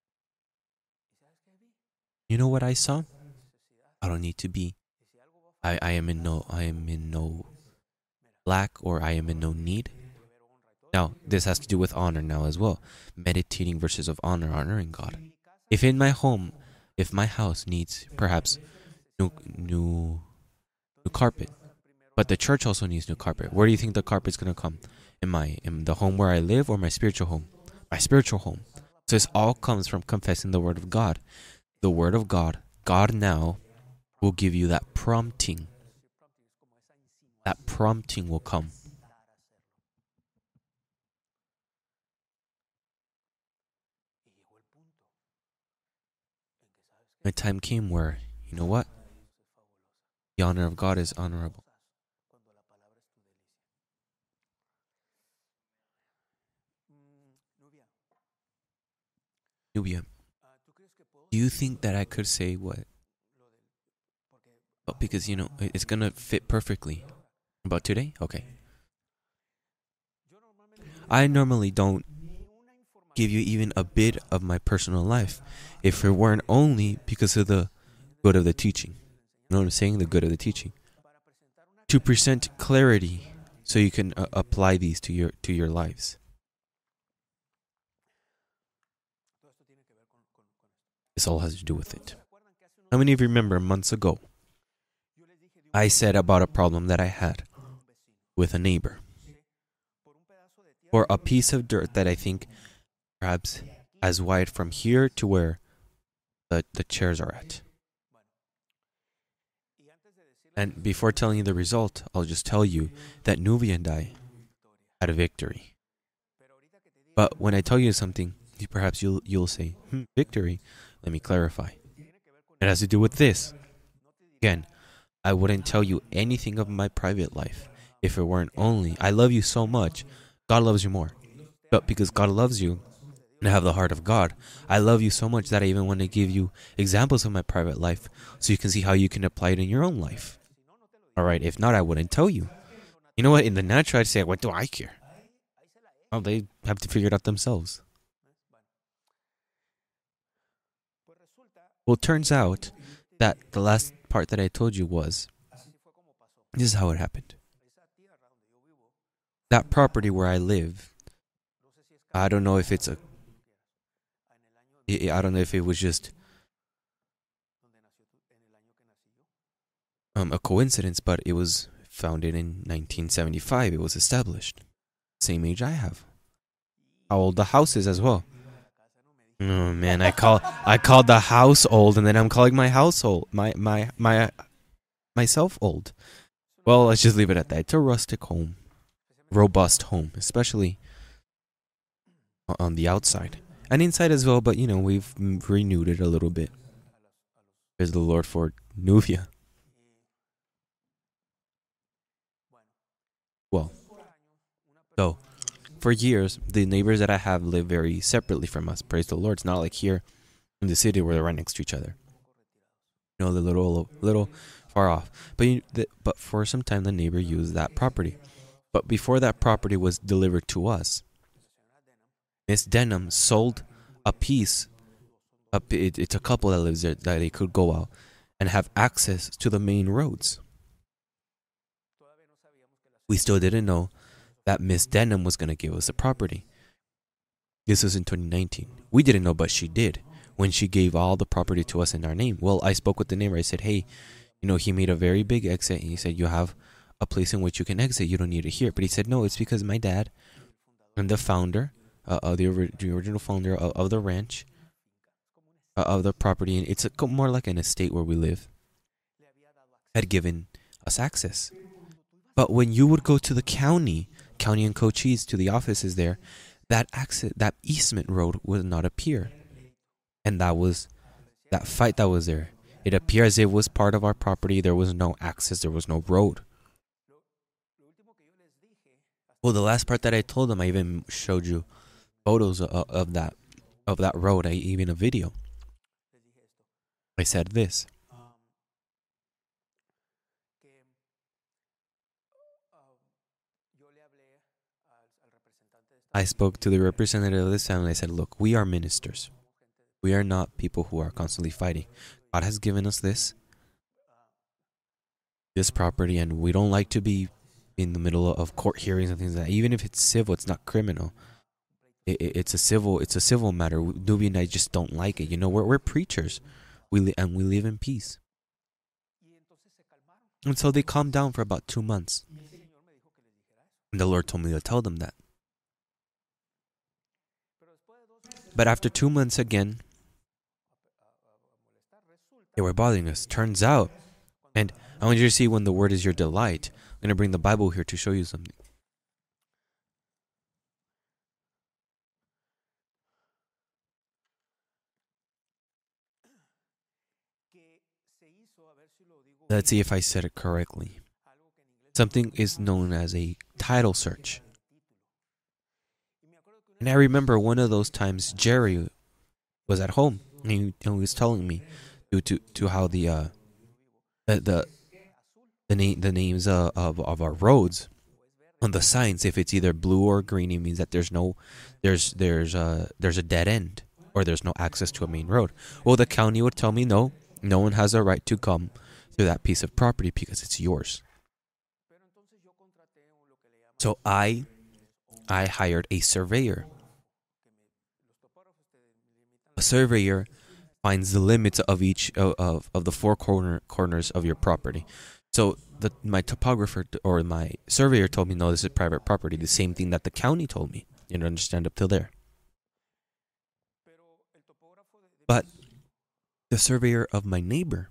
You know what I saw? I don't need to be. I am in no lack, or I am in no need. Now, this has to do with honor now as well. Meditating verses of honor, honoring God. If in my home, if my house needs perhaps new carpet, but the church also needs new carpet, where do you think the carpet's going to come? In the home where I live, or my spiritual home? My spiritual home. So this all comes from confessing the word of God. The word of God, God now will give you that prompting. That prompting will come. A time came where, you know what? The honor of God is honorable. Nubia, do you think that I could say what? Oh, because, it's going to fit perfectly. About today? Okay. I normally don't give you even a bit of my personal life if it weren't only because of the good of the teaching. You know what I'm saying? The good of the teaching. To present clarity so you can apply these to your lives. This all has to do with it. How many of you remember months ago, I said about a problem that I had with a neighbor, or a piece of dirt that I think perhaps as wide from here to where the chairs are at. And before telling you the result, I'll just tell you that Nubia and I had a victory. But when I tell you something, perhaps you'll say, victory? Let me clarify. It has to do with this. Again, I wouldn't tell you anything of my private life if it weren't only, I love you so much, God loves you more. But because God loves you, and I have the heart of God, I love you so much that I even want to give you examples of my private life so you can see how you can apply it in your own life. Alright, if not, I wouldn't tell you. You know what, in the natural, I'd say, what do I care? Well, they have to figure it out themselves. Well, it turns out that the last part that I told you was, this is how it happened. That property where I live, I don't know if it was just a coincidence, but it was founded in 1975. It was established. Same age I have. How old the house is as well. Oh man, I called the house old, and then I'm calling my household myself old. Well, let's just leave it at that. It's a rustic home, robust home, especially on the outside and inside as well. But we've renewed it a little bit. Praise the Lord for Nubia. Well, so for years, the neighbors that I have live very separately from us. Praise the Lord. It's not like here in the city where they're right next to each other. They're little far off. But for some time, the neighbor used that property. But before that property was delivered to us, Miss Denham sold a piece. It's a couple that lives there that they could go out and have access to the main roads. We still didn't know that Miss Denham was going to give us the property. This was in 2019. We didn't know, but she did when she gave all the property to us in our name. Well, I spoke with the neighbor. I said, hey, he made a very big exit. And he said, you have a place in which you can exit. You don't need it here. But he said, no, it's because my dad and the founder, the original founder of the ranch, of the property, and it's more like an estate where we live, had given us access. But when you would go to the county and Cochise, to the offices there, that easement road would not appear. And that was that fight that was there. It appeared as if it was part of our property. There was no access. There was no road. Well, the last part that I told them, I even showed you photos of that road. Even a video. I said this. I spoke to the representative of this family. I said, look, we are ministers. We are not people who are constantly fighting. God has given us this property, and we don't like to be in the middle of court hearings and things like that. Even if it's civil, it's not criminal. It's a civil matter. Nubia and I just don't like it. We're preachers. We live in peace. And so they calmed down for about 2 months. And the Lord told me to tell them that. But after 2 months again, they were bothering us. Turns out, and I want you to see when the word is your delight. I'm going to bring the Bible here to show you something. Let's see if I said it correctly. Something is known as a title search. And I remember one of those times Jerry was at home and he was telling me due to how the names of our roads on the signs, if it's either blue or green, it means that there's a dead end or there's no access to a main road. Well, the county would tell me no one has a right to come through that piece of property because it's yours. So I hired a surveyor. A surveyor finds the limits of each of the four corners of your property. So my topographer or my surveyor told me, no, this is private property. The same thing that the county told me. You don't understand up till there. But the surveyor of my neighbor,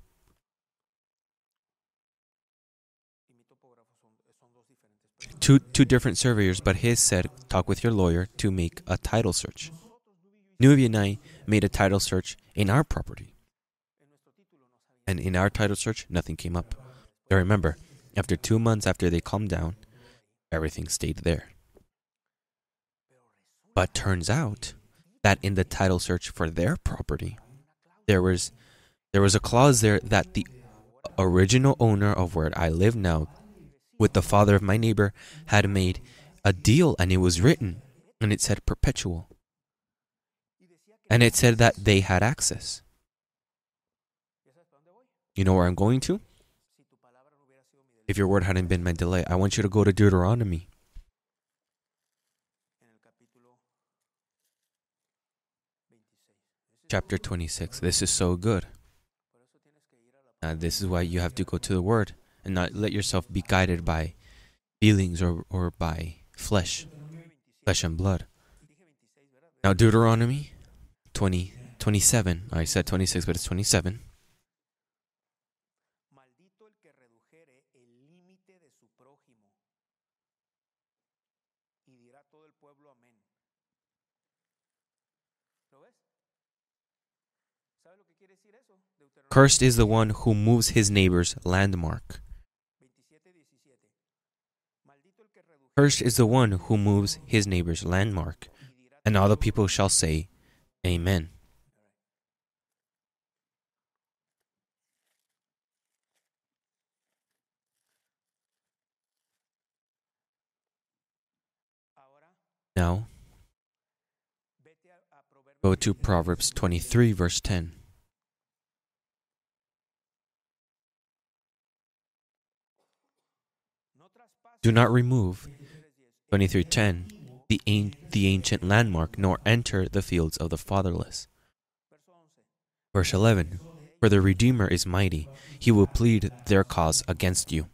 two different surveyors, but his said, talk with your lawyer to make a title search. Nubia and I made a title search in our property. And in our title search, nothing came up. I remember, after 2 months after they calmed down, everything stayed there. But turns out that in the title search for their property, there was a clause there that the original owner of where I live now, with the father of my neighbor, had made a deal, and it was written, and it said perpetual. And it said that they had access. You know where I'm going to? If your word hadn't been my delay, I want you to go to Deuteronomy. Chapter 26. This is so good. This is why you have to go to the word and not let yourself be guided by feelings or by flesh and blood. Now Deuteronomy 27. I said 26, but it's 27. Maldito el que redujere el límite de su prójimo. Y dirá todo el pueblo amén. ¿Lo ves? ¿Sabes lo que quiere decir eso? Cursed is the one who moves his neighbor's landmark. 27:17. Maldito el que redujere. Cursed is the one who moves his neighbor's landmark. And all the people shall say, Amen. Now, go to Proverbs 23, verse 10. Do not remove, 23:10, the ancient landmark, nor enter the fields of the fatherless. Verse 11, for the Redeemer is mighty. He will plead their cause against you.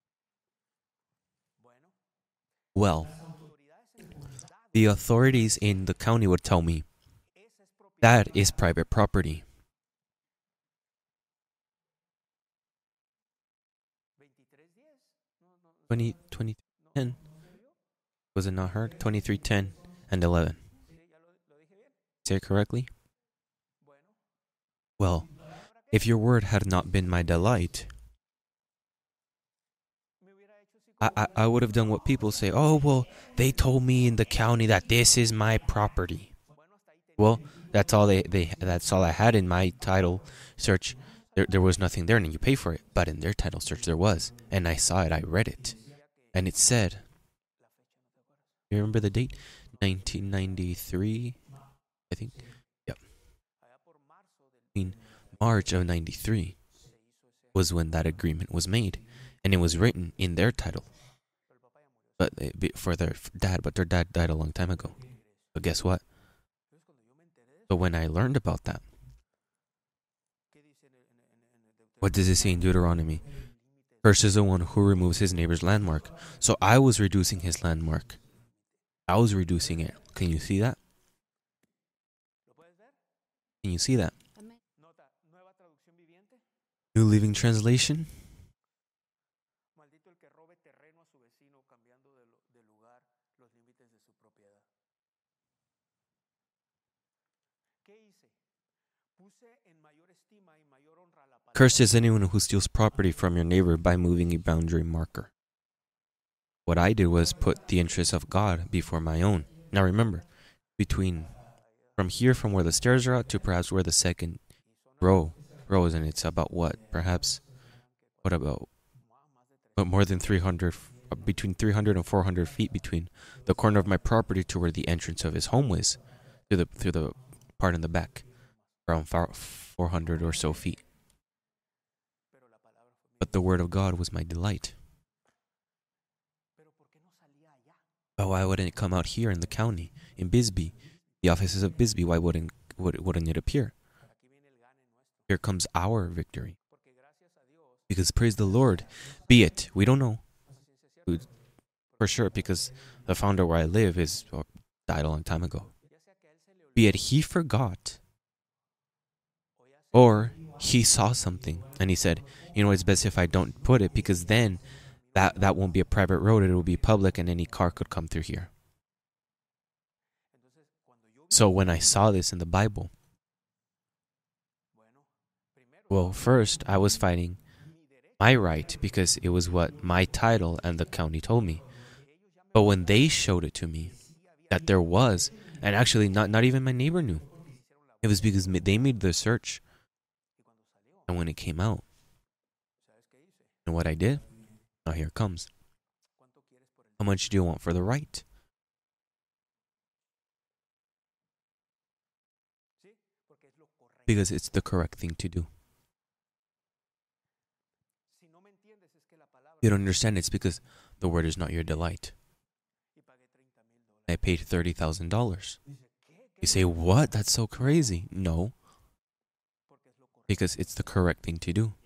Well, the authorities in the county would tell me, that is private property. 2010. Was it not heard? 23:10 and 11. Say it correctly? Well, if your word had not been my delight, I would have done what people say. Oh, well, they told me in the county that this is my property. Well, that's all that's all I had in my title search. There was nothing there, and you pay for it. But in their title search, there was, and I saw it. I read it, and it said, you remember the date? 1993, I think. Yep. In March of 93 was when that agreement was made, and it was written in their title. But for their dad, but their dad died a long time ago. But guess what? So when I learned about that, what does it say in Deuteronomy? Cursed is the one who removes his neighbor's landmark. So I was reducing his landmark. I was reducing it. Can you see that? Can you see that? New Living Translation. Cursed is anyone who steals property from your neighbor by moving a boundary marker. What I did was put the interests of God before my own. Now remember, from here, from where the stairs are at to perhaps where the second row is, and it's about what? Perhaps, what about, but more than 300, between 300 and 400 feet between the corner of my property to where the entrance of his home was, through the part in the back, around 400 or so feet. But the word of God was my delight. But why wouldn't it come out here in the county, in Bisbee, the offices of Bisbee? Why wouldn't it appear? Here comes our victory. Because praise the Lord, be it, we don't know for sure, because the founder where I live died a long time ago. Be it he forgot, or he saw something and he said, you know, it's best if I don't put it, because then that won't be a private road, it will be public, and any car could come through here. So when I saw this in the Bible, well, first I was fighting my right because it was what my title and the county told me. But when they showed it to me, that there was, and actually not even my neighbor knew, it was because they made the search. And when it came out, and what I did, now here it comes. How much do you want for the right? Because it's the correct thing to do. You don't understand, it's because the word is not your delight. I paid $30,000. You say, what? That's so crazy. No. Because it's the correct thing to do.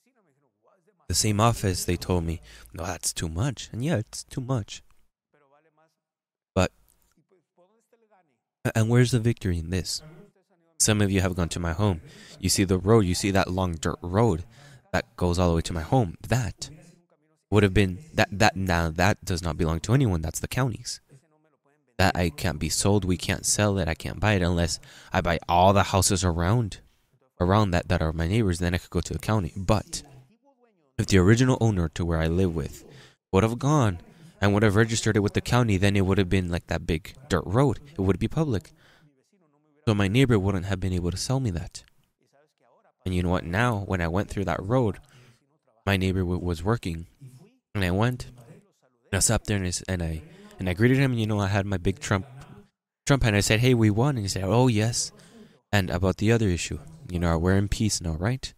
The same office, they told me, no, that's too much. And yeah, it's too much. But, and where's the victory in this? Some of you have gone to my home. You see the road, you see that long dirt road that goes all the way to my home. That would have been, that does not belong to anyone. That's the county's. That I can't be sold. We can't sell it. I can't buy it unless I buy all the houses around that are my neighbors. Then I could go to the county. But if the original owner to where I live with would have gone and would have registered it with the county, then it would have been like that big dirt road. It would be public. So my neighbor wouldn't have been able to sell me that. And you know what? Now, when I went through that road, my neighbor was working. And I went, and I sat there and I greeted him. And, you know, I had my big Trump and I said, hey, we won. And he said, oh, yes. And about the other issue, you know, we're in peace now, right?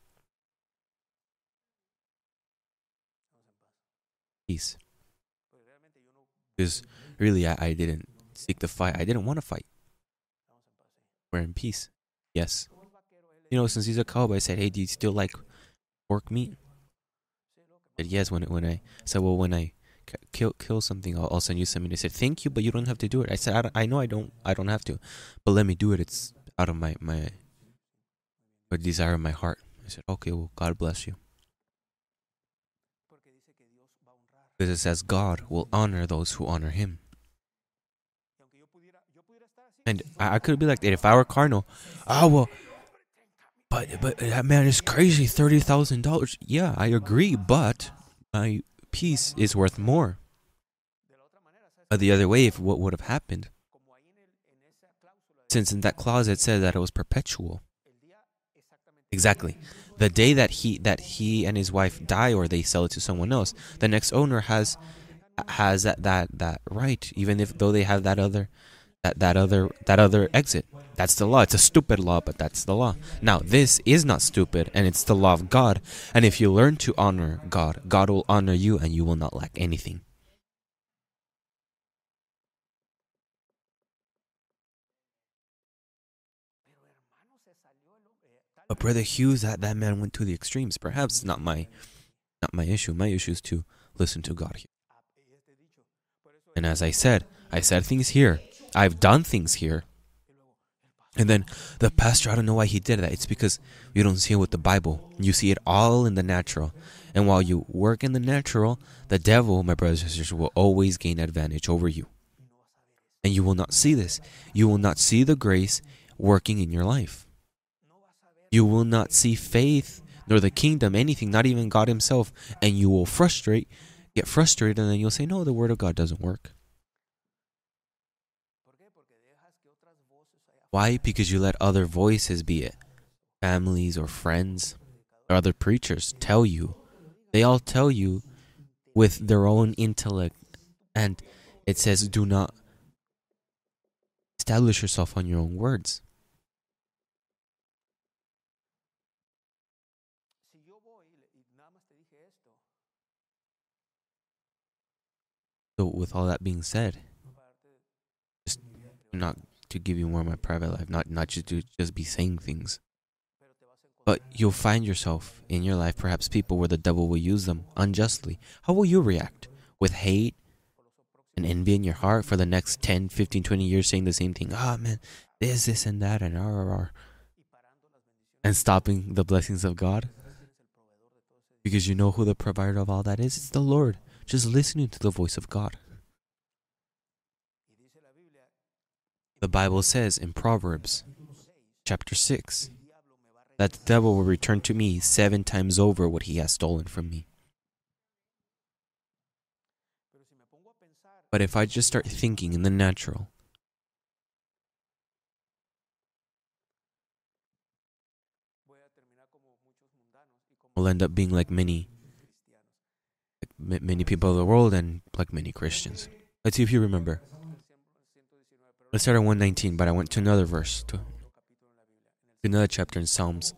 Peace. Because really, I didn't seek the fight. I didn't want to fight. We're in peace. Yes. You know, since he's a cowboy, I said, hey, do you still like pork meat? He said, yes. When I said, well, when I kill something, I'll send you something. They said, thank you, but you don't have to do it. I said, I know I don't have to, but let me do it. It's out of my desire of my heart. I said, okay, well, God bless you. Because it says God will honor those who honor him. And I could be like that if I were carnal. Well, but that man is crazy, $30,000. Yeah, I agree, but my peace is worth more. The other way, if what would have happened, since in that clause it said that it was perpetual. Exactly. The day that he and his wife die or they sell it to someone else, the next owner has that right, even if though they have that other exit. That's the law. It's a stupid law, but that's the law. Now, this is not stupid, and it's the law of God. And if you learn to honor God, God will honor you, and you will not lack anything. But Brother Hughes, that man went to the extremes. Perhaps not my issue. My issue is to listen to God here. And as I said things here. I've done things here. And then the pastor, I don't know why he did that. It's because you don't see it with the Bible. You see it all in the natural. And while you work in the natural, the devil, my brothers and sisters, will always gain advantage over you. And you will not see this. You will not see the grace working in your life. You will not see faith, nor the kingdom, anything, not even God himself. And you will get frustrated, and then you'll say, no, the word of God doesn't work. Why? Because you let other voices, be it families or friends or other preachers, tell you. They all tell you with their own intellect. And it says, do not establish yourself on your own words. So with all that being said, just not to give you more of my private life, not just to just be saying things. But you'll find yourself in your life, perhaps people where the devil will use them unjustly. How will you react? With hate and envy in your heart for the next 10, 15, 20 years saying the same thing? Man, this and that and and stopping the blessings of God? Because you know who the provider of all that is? It's the Lord. Just listening to the voice of God. The Bible says in Proverbs chapter 6 that the devil will return to me 7 times over what he has stolen from me. But if I just start thinking in the natural, I'll end up being like many people of the world and like many Christians. Let's see if you remember. Let's start at 119, but I went to another verse, to another chapter in Psalms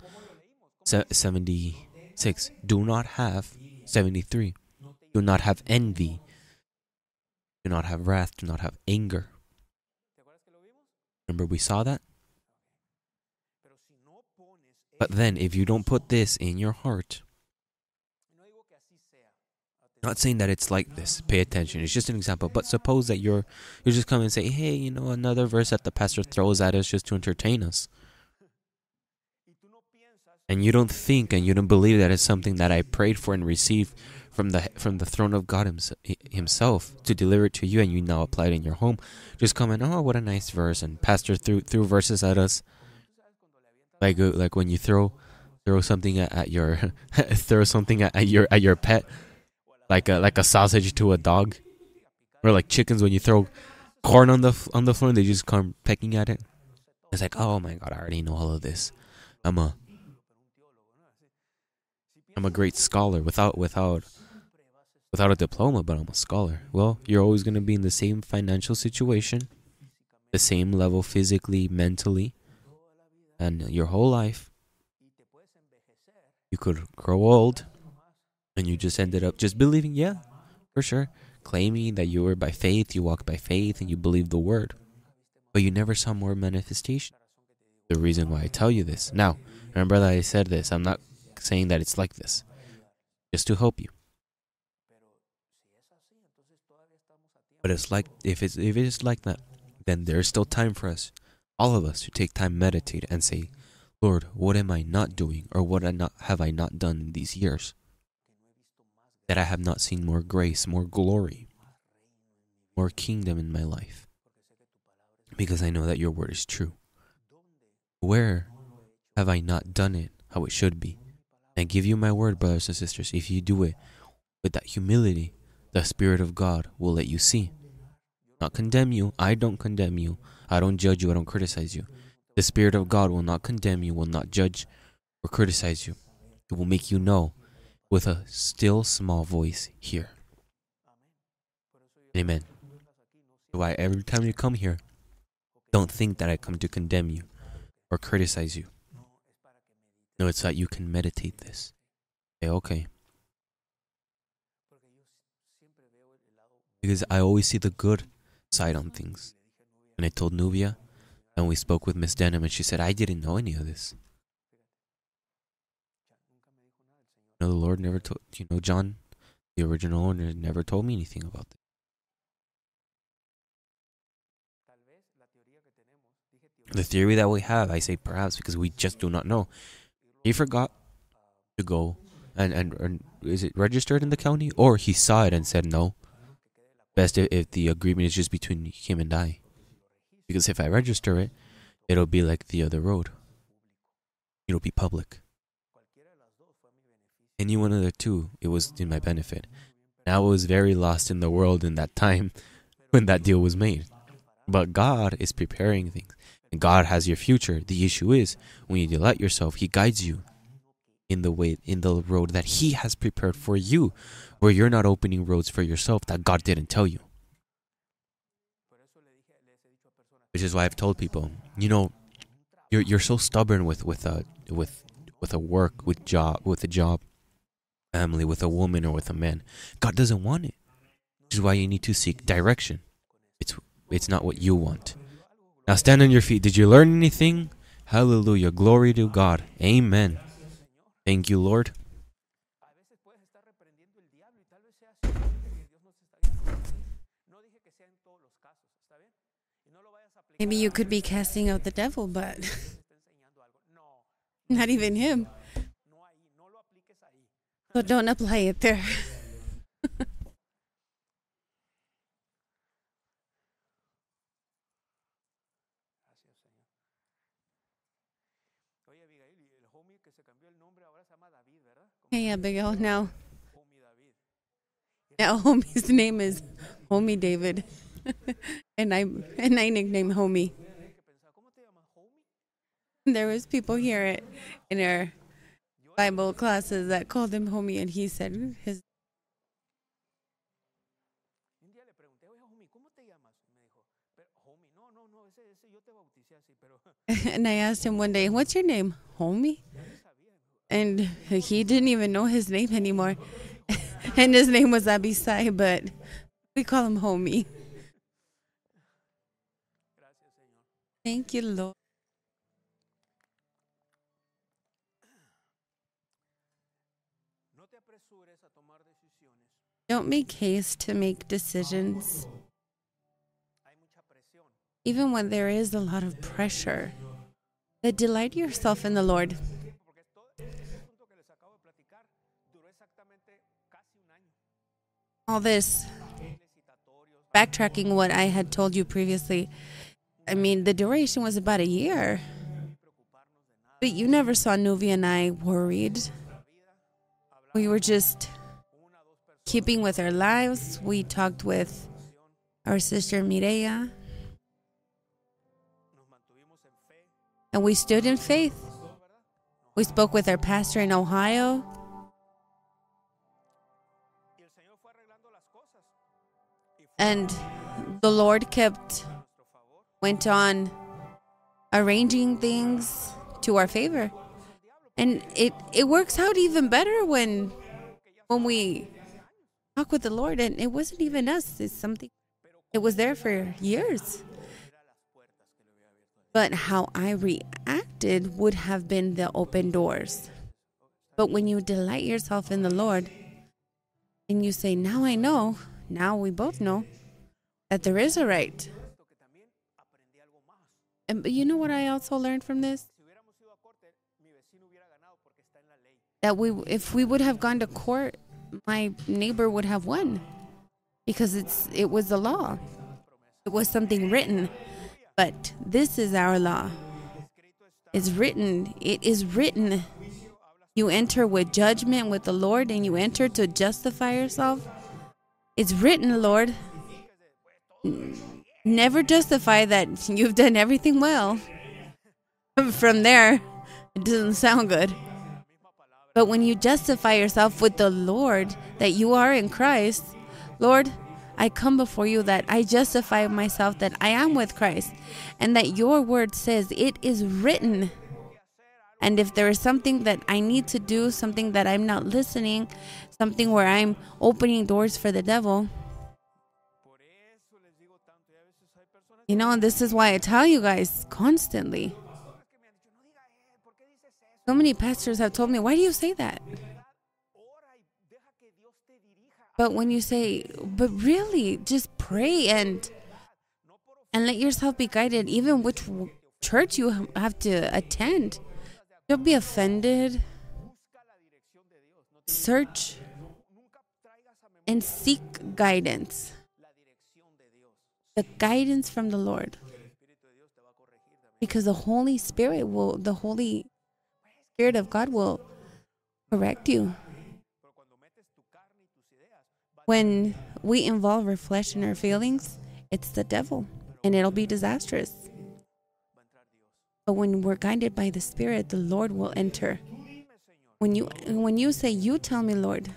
76. Do not have, 73. Do not have envy. Do not have wrath. Do not have anger. Remember we saw that? But then if you don't put this in your heart, Not saying that it's like this. Pay attention. It's just an example. But suppose that you're just coming and say, hey, you know, another verse that the pastor throws at us just to entertain us. And you don't think and you don't believe that it's something that I prayed for and received from the throne of God himself to deliver it to you, and you now apply it in your home. Just comment, oh, what a nice verse, and pastor threw verses at us. Like when you throw something at your throw something at your pet, like a sausage to a dog, or like chickens when you throw corn on the floor and they just come pecking at it. It's like, oh my God, I already know all of this. I'm a great scholar without a diploma, but I'm a scholar. Well, you're always going to be in the same financial situation, the same level physically, mentally, and your whole life. You could grow old, and you just ended up just believing, yeah, for sure, claiming that you were by faith, you walk by faith, and you believe the word, but you never saw more manifestation. The reason why I tell you this. Now, remember that I said this. I'm not saying that it's like this, just to help you. But it's like, if it is like that, then there's still time for us, all of us, to take time, meditate, and say, Lord, what am I not doing, or what have I not done in these years, that I have not seen more grace, more glory, more kingdom in my life? Because I know that your word is true. Where have I not done it how it should be? And give you my word, brothers and sisters, if you do it with that humility, the Spirit of God will let you see. Not condemn you. I don't condemn you. I don't judge you. I don't criticize you. The Spirit of God will not condemn you, will not judge or criticize you. It will make you know with a still small voice here. Amen. Why every time you come here, don't think that I come to condemn you or criticize you. No, it's that you can meditate this. Say, okay. Because I always see the good side on things. And I told Nubia, and we spoke with Miss Denham, and she said, I didn't know any of this. The Lord never told, John, the original owner, never told me anything about this. The theory that we have, I say perhaps because we just do not know. He forgot to go and is it registered in the county? Or he saw it and said no. Best if the agreement is just between him and I. Because if I register it, it'll be like the other road. It'll be public. Any one of the two, it was in my benefit. And I was very lost in the world in that time when that deal was made. But God is preparing things. And God has your future. The issue is, when you delight yourself, He guides you in the way, in the road that He has prepared for you, where you're not opening roads for yourself that God didn't tell you. Which is why I've told people, you're so stubborn with a work, with a job, family, with a woman or with a man. God doesn't want it. Which is why you need to seek direction. It's not what you want. Now stand on your feet. Did you learn anything? Hallelujah. Glory to God. Amen. Thank you, Lord. Maybe you could be casting out the devil, but not even him. So don't apply it there. Hey, Abigail, now homie's name is Homie David. and I nicknamed Homie. There was people here in our Bible classes that called him Homie, and he said his. And I asked him one day, "What's your name, Homie?" And he didn't even know his name anymore. And his name was Abisai, but we call him Homie. Thank you, Lord. Don't make haste to make decisions, even when there is a lot of pressure. But delight yourself in the Lord. All this backtracking what I had told you previously. I mean, the duration was about a year. But you never saw Nuvi and I worried. We were just keeping with our lives. We talked with our sister Mireya. And we stood in faith. We spoke with our pastor in Ohio. And the Lord went on arranging things to our favor. And it works out even better when we talk with the Lord. And it wasn't even us. It was there for years. But how I reacted would have been the open doors. But when you delight yourself in the Lord and you say, now I know, now we both know that there is a right. And but you know what I also learned from this? That if we would have gone to court, my neighbor would have won. Because it was the law. It was something written. But this is our law. It's written. It is written. You enter with judgment with the Lord and you enter to justify yourself. It's written, Lord. Never justify that you've done everything well. From there, it doesn't sound good. But when you justify yourself with the Lord, that you are in Christ, Lord, I come before you that I justify myself that I am with Christ and that your word says it is written. And if there is something that I need to do, something that I'm not listening, something where I'm opening doors for the devil, you know, and this is why I tell you guys constantly. So many pastors have told me, why do you say that? But when you say, but really, just pray and let yourself be guided, even which church you have to attend. Don't be offended. Search and seek guidance. The guidance from the Lord. Because the Holy Spirit of God will correct you. When we involve our flesh and our feelings, it's the devil, and it'll be disastrous. But when we're guided by the Spirit, the Lord will enter. When you say, you tell me, Lord,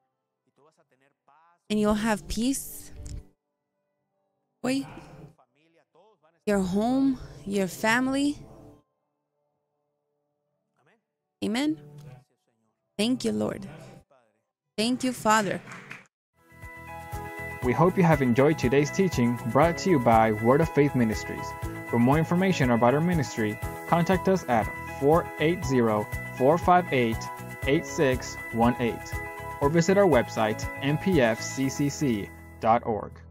and you'll have peace, your home, your family. Amen. Thank you, Lord. Thank you, Father. We hope you have enjoyed today's teaching brought to you by Word of Faith Ministries. For more information about our ministry, contact us at 480-458-8618 or visit our website mpfccc.org.